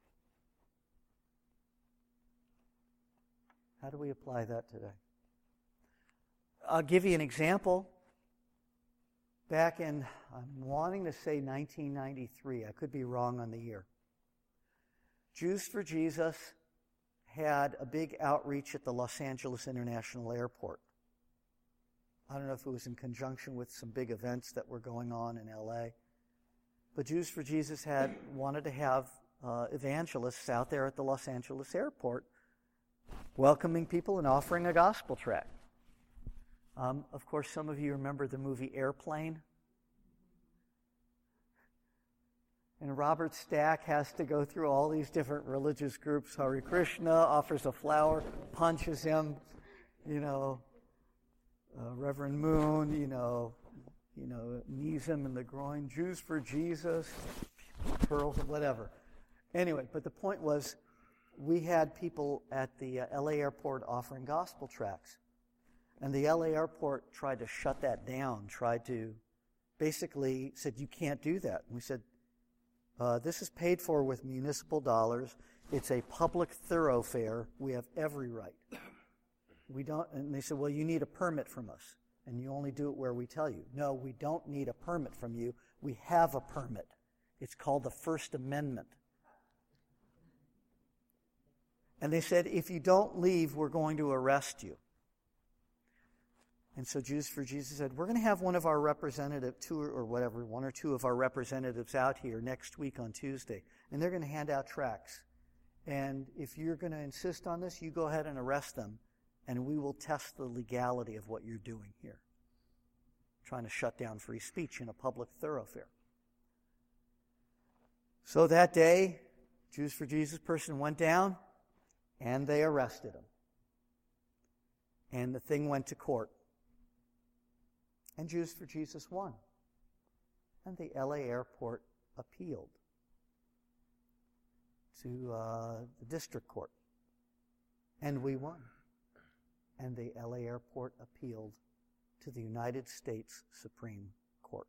How do we apply that today? I'll give you an example. Back in, I'm wanting to say nineteen ninety-three, I could be wrong on the year. Jews for Jesus had a big outreach at the Los Angeles International Airport. I don't know if it was in conjunction with some big events that were going on in L A, but Jews for Jesus had wanted to have uh, evangelists out there at the Los Angeles airport welcoming people and offering a gospel tract. Um, of course, some of you remember the movie Airplane. And Robert Stack has to go through all these different religious groups. Hare Krishna offers a flower, punches him, you know, uh, Reverend Moon, you know, you know, knees him in the groin, Jews for Jesus, pearls, whatever. Anyway, but the point was, we had people at the uh, L A airport offering gospel tracts. And the L A airport tried to shut that down, tried to basically said, you can't do that. And we said, uh, this is paid for with municipal dollars. It's a public thoroughfare. We have every right. We don't. And they said, well, you need a permit from us, and you only do it where we tell you. No, we don't need a permit from you. We have a permit. It's called the First Amendment. And they said, if you don't leave, we're going to arrest you. And so Jews for Jesus said, we're going to have one of our representative, two or whatever, one or two of our representatives out here next week on Tuesday, and they're going to hand out tracts. And if you're going to insist on this, you go ahead and arrest them, and we will test the legality of what you're doing here. Trying to shut down free speech in a public thoroughfare. So that day, Jews for Jesus person went down, and they arrested him. And the thing went to court. And Jews for Jesus won. And the L A airport appealed to uh, the district court. And we won. And the L A airport appealed to the United States Supreme Court.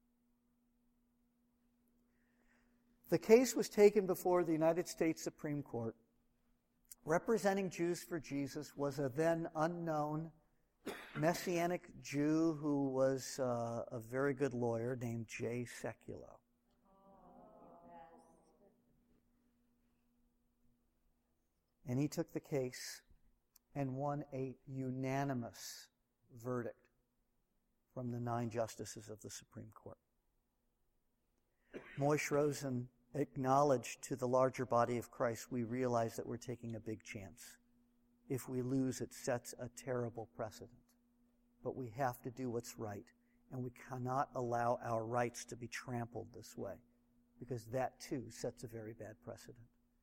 The case was taken before the United States Supreme Court. Representing Jews for Jesus was a then unknown Messianic Jew who was uh, a very good lawyer named Jay Sekulow. And he took the case and won a unanimous verdict from the nine justices of the Supreme Court. Moish Rosen acknowledged to the larger body of Christ, we realize that we're taking a big chance. If we lose, it sets a terrible precedent. But we have to do what's right, And we cannot allow our rights to be trampled this way, because that too sets a very bad precedent.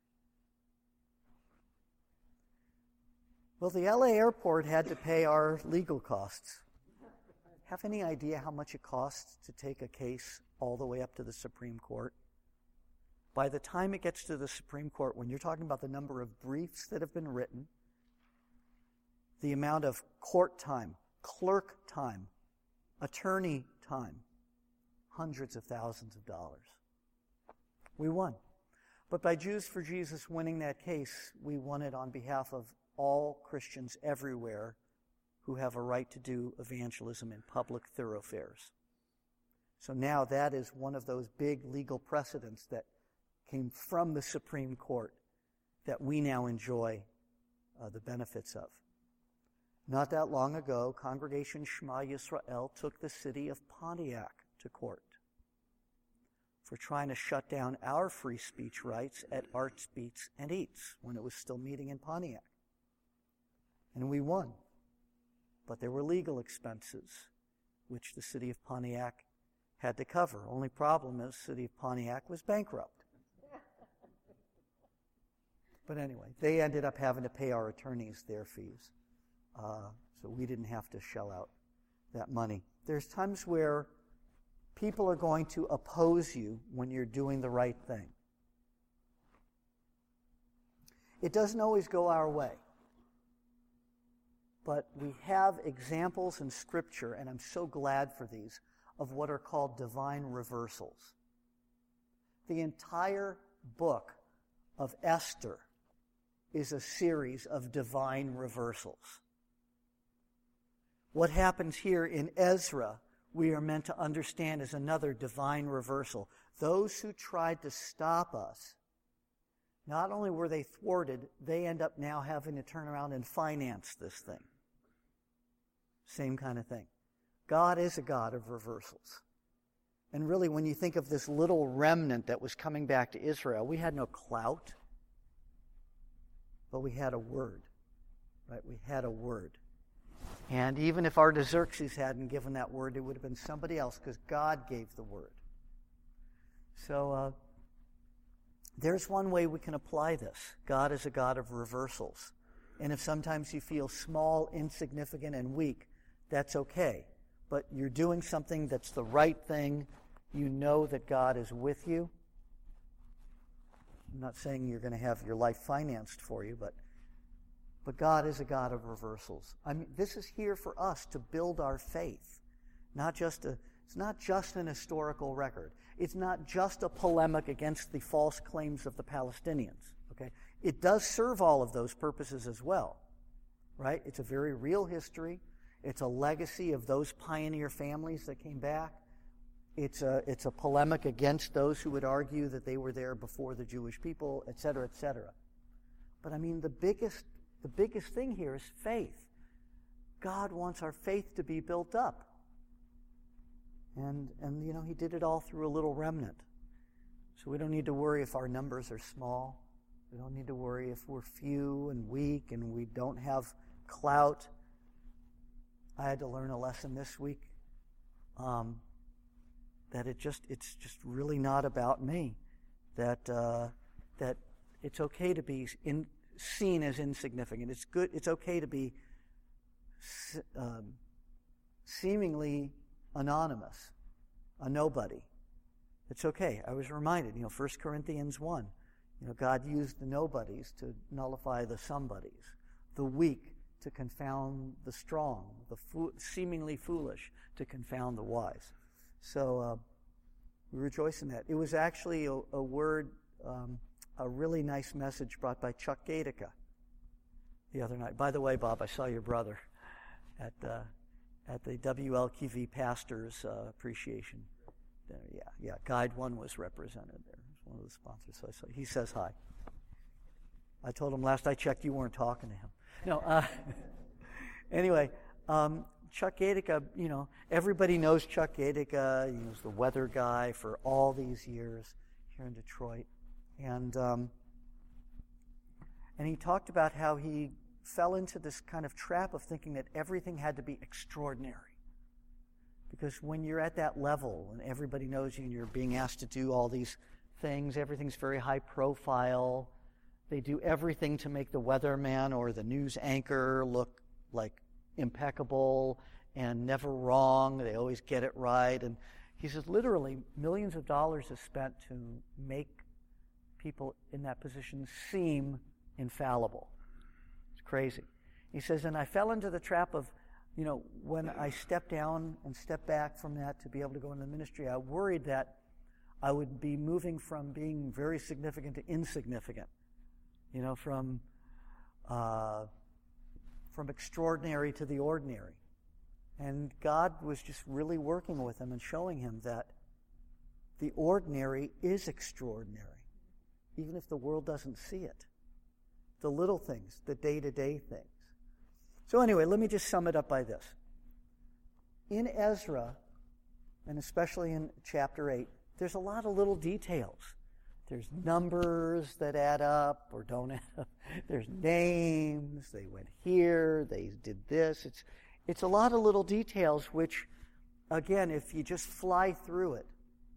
Well, the L A airport had to pay our legal costs. Have any idea how much it costs to take a case all the way up to the Supreme Court? By the time it gets to the Supreme Court, when you're talking about the number of briefs that have been written, the amount of court time, clerk time, attorney time, hundreds of thousands of dollars. We won. But by Jews for Jesus winning that case, we won it on behalf of all Christians everywhere who have a right to do evangelism in public thoroughfares. So now that is one of those big legal precedents that came from the Supreme Court that we now enjoy uh, the benefits of. Not that long ago, Congregation Shema Yisrael took the city of Pontiac to court for trying to shut down our free speech rights at Arts, Beats, and Eats when it was still meeting in Pontiac. And we won. But there were legal expenses, which the city of Pontiac had to cover. Only problem is the city of Pontiac was bankrupt. But anyway, they ended up having to pay our attorneys their fees. Uh, so we didn't have to shell out that money. There's times where people are going to oppose you when you're doing the right thing. It doesn't always go our way. But we have examples in Scripture, and I'm so glad for these, of what are called divine reversals. The entire book of Esther is a series of divine reversals. What happens here in Ezra, we are meant to understand as another divine reversal. Those who tried to stop us, not only were they thwarted, they end up now having to turn around and finance this thing. Same kind of thing. God is a God of reversals. And really, when you think of this little remnant that was coming back to Israel, we had no clout, but we had a word. Right? We had a word. And even if Artaxerxes hadn't given that word, it would have been somebody else, because God gave the word. So uh, there's one way we can apply this. God is a God of reversals. And if sometimes you feel small, insignificant, and weak, that's okay. But you're doing something that's the right thing. You know that God is with you. I'm not saying you're going to have your life financed for you, but but God is a God of reversals. I mean, this is here for us to build our faith. Not just a, it's not just an historical record. It's not just a polemic against the false claims of the Palestinians. Okay? It does serve all of those purposes as well. Right? It's a very real history. It's a legacy of those pioneer families that came back. It's a, it's a polemic against those who would argue that they were there before the Jewish people, et cetera, et cetera. But I mean, the biggest, the biggest thing here is faith. God wants our faith to be built up. And, and, you know, he did it all through a little remnant. So we don't need to worry if our numbers are small. We don't need to worry if we're few and weak and we don't have clout. I had to learn a lesson this week um, that it just it's just really not about me. That uh, that it's okay to be in, seen as insignificant. It's good. It's okay to be um, seemingly anonymous, a nobody. It's okay. I was reminded, you know, First Corinthians one. You know, God used the nobodies to nullify the somebodies, the weak to confound the strong, the fo- seemingly foolish to confound the wise. So uh, we rejoice in that. It was actually a, a word, um, a really nice message brought by Chuck Gatica the other night. By the way, Bob, I saw your brother at uh, at the W L Q V Pastors uh, Appreciation. There, yeah, yeah. Guide One was represented there. He's one of the sponsors. So I saw, he says hi. I told him last I checked you weren't talking to him. No. Uh, anyway, um, Chuck Gatica, you know, everybody knows Chuck Gatica. He was the weather guy for all these years here in Detroit. And um, and he talked about how he fell into this kind of trap of thinking that everything had to be extraordinary. Because when you're at that level and everybody knows you and you're being asked to do all these things, everything's very high profile. They do everything to make the weatherman or the news anchor look like impeccable and never wrong. They always get it right. And he says literally millions of dollars is spent to make people in that position seem infallible. It's crazy. He says, and I fell into the trap of, you know, when I stepped down and stepped back from that to be able to go into the ministry, I worried that I would be moving from being very significant to insignificant, you know, from uh, from extraordinary to the ordinary. And God was just really working with him and showing him that the ordinary is extraordinary, even if the world doesn't see it. The little things, the day-to-day things. So anyway, let me just sum it up by this. In Ezra, and especially in chapter eight, there's a lot of little details. There's numbers that add up or don't add up. There's names. They went here. They did this. It's it's a lot of little details which, again, if you just fly through it,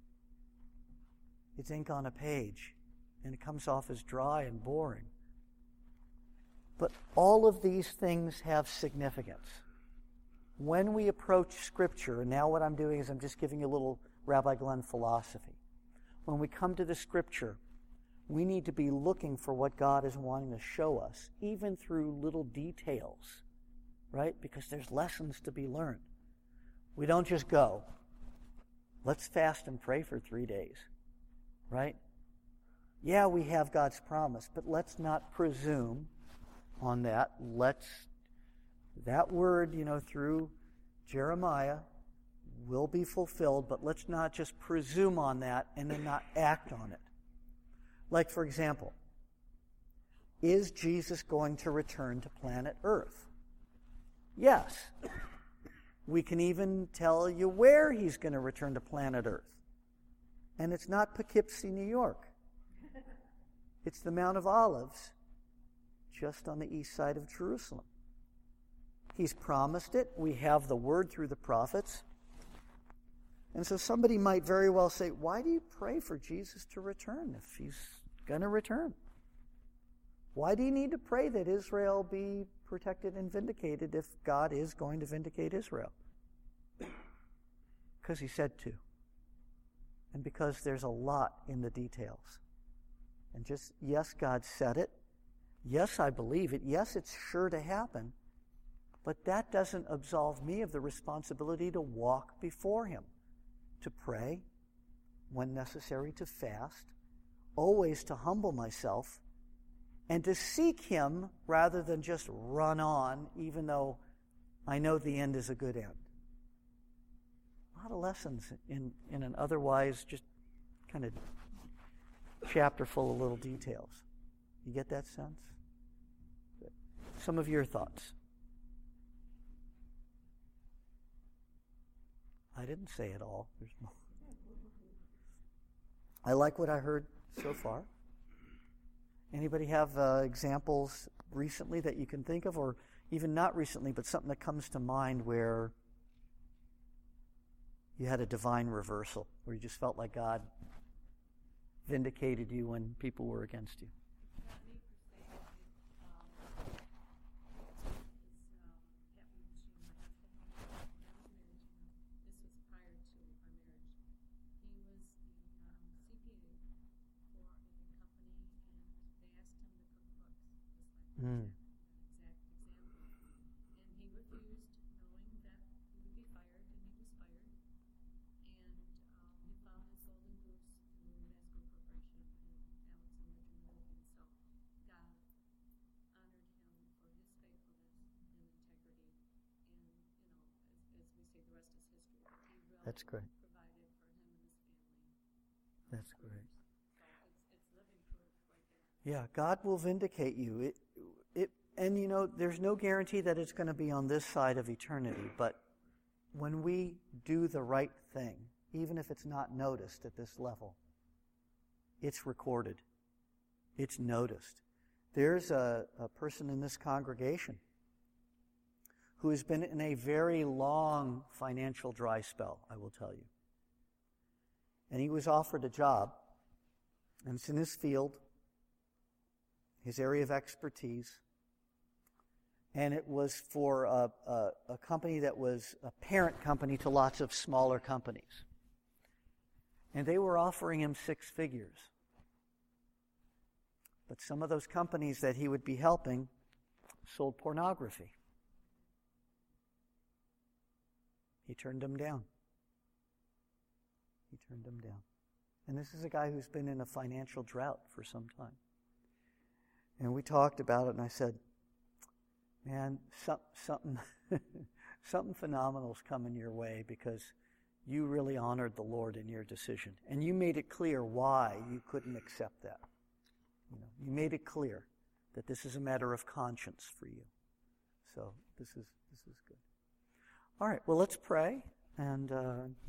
it's ink on a page, and it comes off as dry and boring. But all of these things have significance. When we approach Scripture, and now what I'm doing is I'm just giving you a little Rabbi Glenn philosophy. When we come to the Scripture, we need to be looking for what God is wanting to show us, even through little details, right? Because there's lessons to be learned. We don't just go, let's fast and pray for three days, right? Yeah, we have God's promise, but let's not presume on that. Let's, that word, you know, through Jeremiah will be fulfilled, but let's not just presume on that and then not act on it. Like, for example, is Jesus going to return to planet Earth? Yes. We can even tell you where he's going to return to planet Earth. And it's not Poughkeepsie, New York. It's the Mount of Olives, just on the east side of Jerusalem. He's promised it. We have the word through the prophets. And so somebody might very well say, why do you pray for Jesus to return if he's going to return? Why do you need to pray that Israel be protected and vindicated if God is going to vindicate Israel? Because he said to. And because there's a lot in the details. And just, yes, God said it. Yes, I believe it. Yes, it's sure to happen. But that doesn't absolve me of the responsibility to walk before him, to pray, when necessary, to fast, always to humble myself, and to seek him rather than just run on, even though I know the end is a good end. A lot of lessons in, in an otherwise just kind of chapter full of little details. You get that sense? Good. Some of your thoughts. I didn't say it all. There's more. I like what I heard so far. Anybody have uh, examples recently that you can think of, or even not recently, but something that comes to mind where you had a divine reversal, where you just felt like God vindicated you when people were against you? Not me per se. Um, it's, um, happened to my husband when I was married to him. This was prior to our marriage. He was the um, C P A for a company, and they asked him to cook books. Just like Mm. an exact example. And he refused, knowing that he would be fired, and he was fired. And um, he found his golden goose in the Masco Corporation in Alexander, Germany. And so God honored him for his faithfulness and integrity. And, you know, as, as we say, the rest is history. He really That's great. provided for him and his family. That's great. So it's, it's living proof right there. Yeah, God will vindicate you. It, it, and you know, there's no guarantee that it's going to be on this side of eternity, but when we do the right thing, even if it's not noticed at this level, it's recorded. It's noticed. There's a, a person in this congregation who has been in a very long financial dry spell, I will tell you. And he was offered a job, and it's in his field, his area of expertise, and it was for a, a, a company that was a parent company to lots of smaller companies. And they were offering him six figures. But some of those companies that he would be helping sold pornography. He turned them down. He turned them down. And this is a guy who's been in a financial drought for some time. And we talked about it, and I said, man, some, something, something phenomenal's coming your way, because you really honored the Lord in your decision. And you made it clear why you couldn't accept that. You know, you made it clear that this is a matter of conscience for you. So this is this is good. All right, well, let's pray. And uh,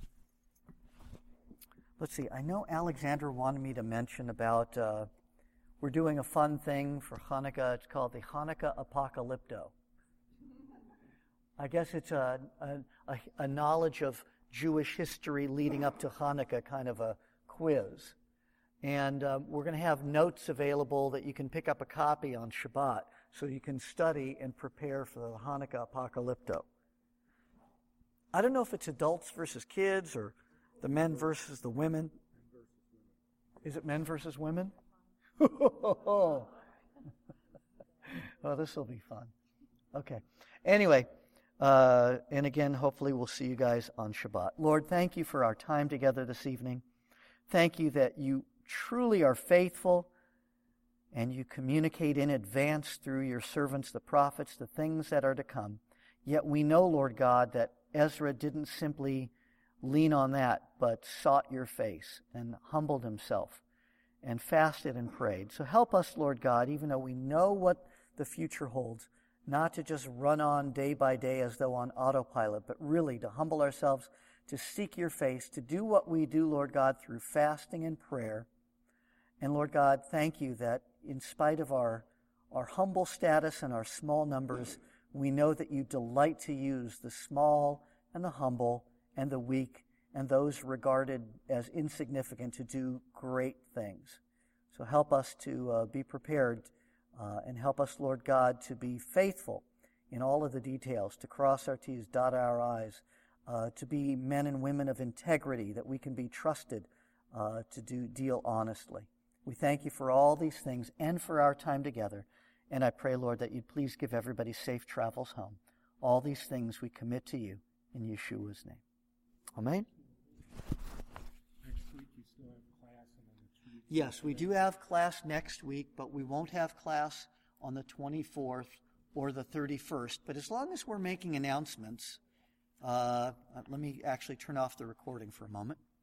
let's see, I know Alexandra wanted me to mention about, uh, we're doing a fun thing for Hanukkah. It's called the Hanukkah Apocalypto. I guess it's a, a, a knowledge of Jewish history leading up to Hanukkah, kind of a quiz. And uh, we're going to have notes available that you can pick up a copy on Shabbat so you can study and prepare for the Hanukkah Apocalypto. I don't know if it's adults versus kids or the men versus the women. Is it men versus women? Oh, this will be fun. Okay. Anyway, uh, and again, hopefully we'll see you guys on Shabbat. Lord, thank you for our time together this evening. Thank you that you truly are faithful and you communicate in advance through your servants, the prophets, the things that are to come. Yet we know, Lord God, that Ezra didn't simply lean on that, but sought your face and humbled himself and fasted and prayed. So help us, Lord God, even though we know what the future holds, not to just run on day by day as though on autopilot, but really to humble ourselves, to seek your face, to do what we do, Lord God, through fasting and prayer. And Lord God, thank you that in spite of our, our humble status and our small numbers, we know that you delight to use the small and the humble and the weak and those regarded as insignificant to do great things. So help us to uh, be prepared uh, and help us, Lord God, to be faithful in all of the details, to cross our T's, dot our I's, uh, to be men and women of integrity, that we can be trusted uh, to do deal honestly. We thank you for all these things and for our time together. And I pray, Lord, that you'd please give everybody safe travels home. All these things we commit to you in Yeshua's name. Amen. Next week you still have class, and then the two weeks. Yes, we do have class next week, but we won't have class on the twenty-fourth or the thirty-first. But as long as we're making announcements, uh, let me actually turn off the recording for a moment.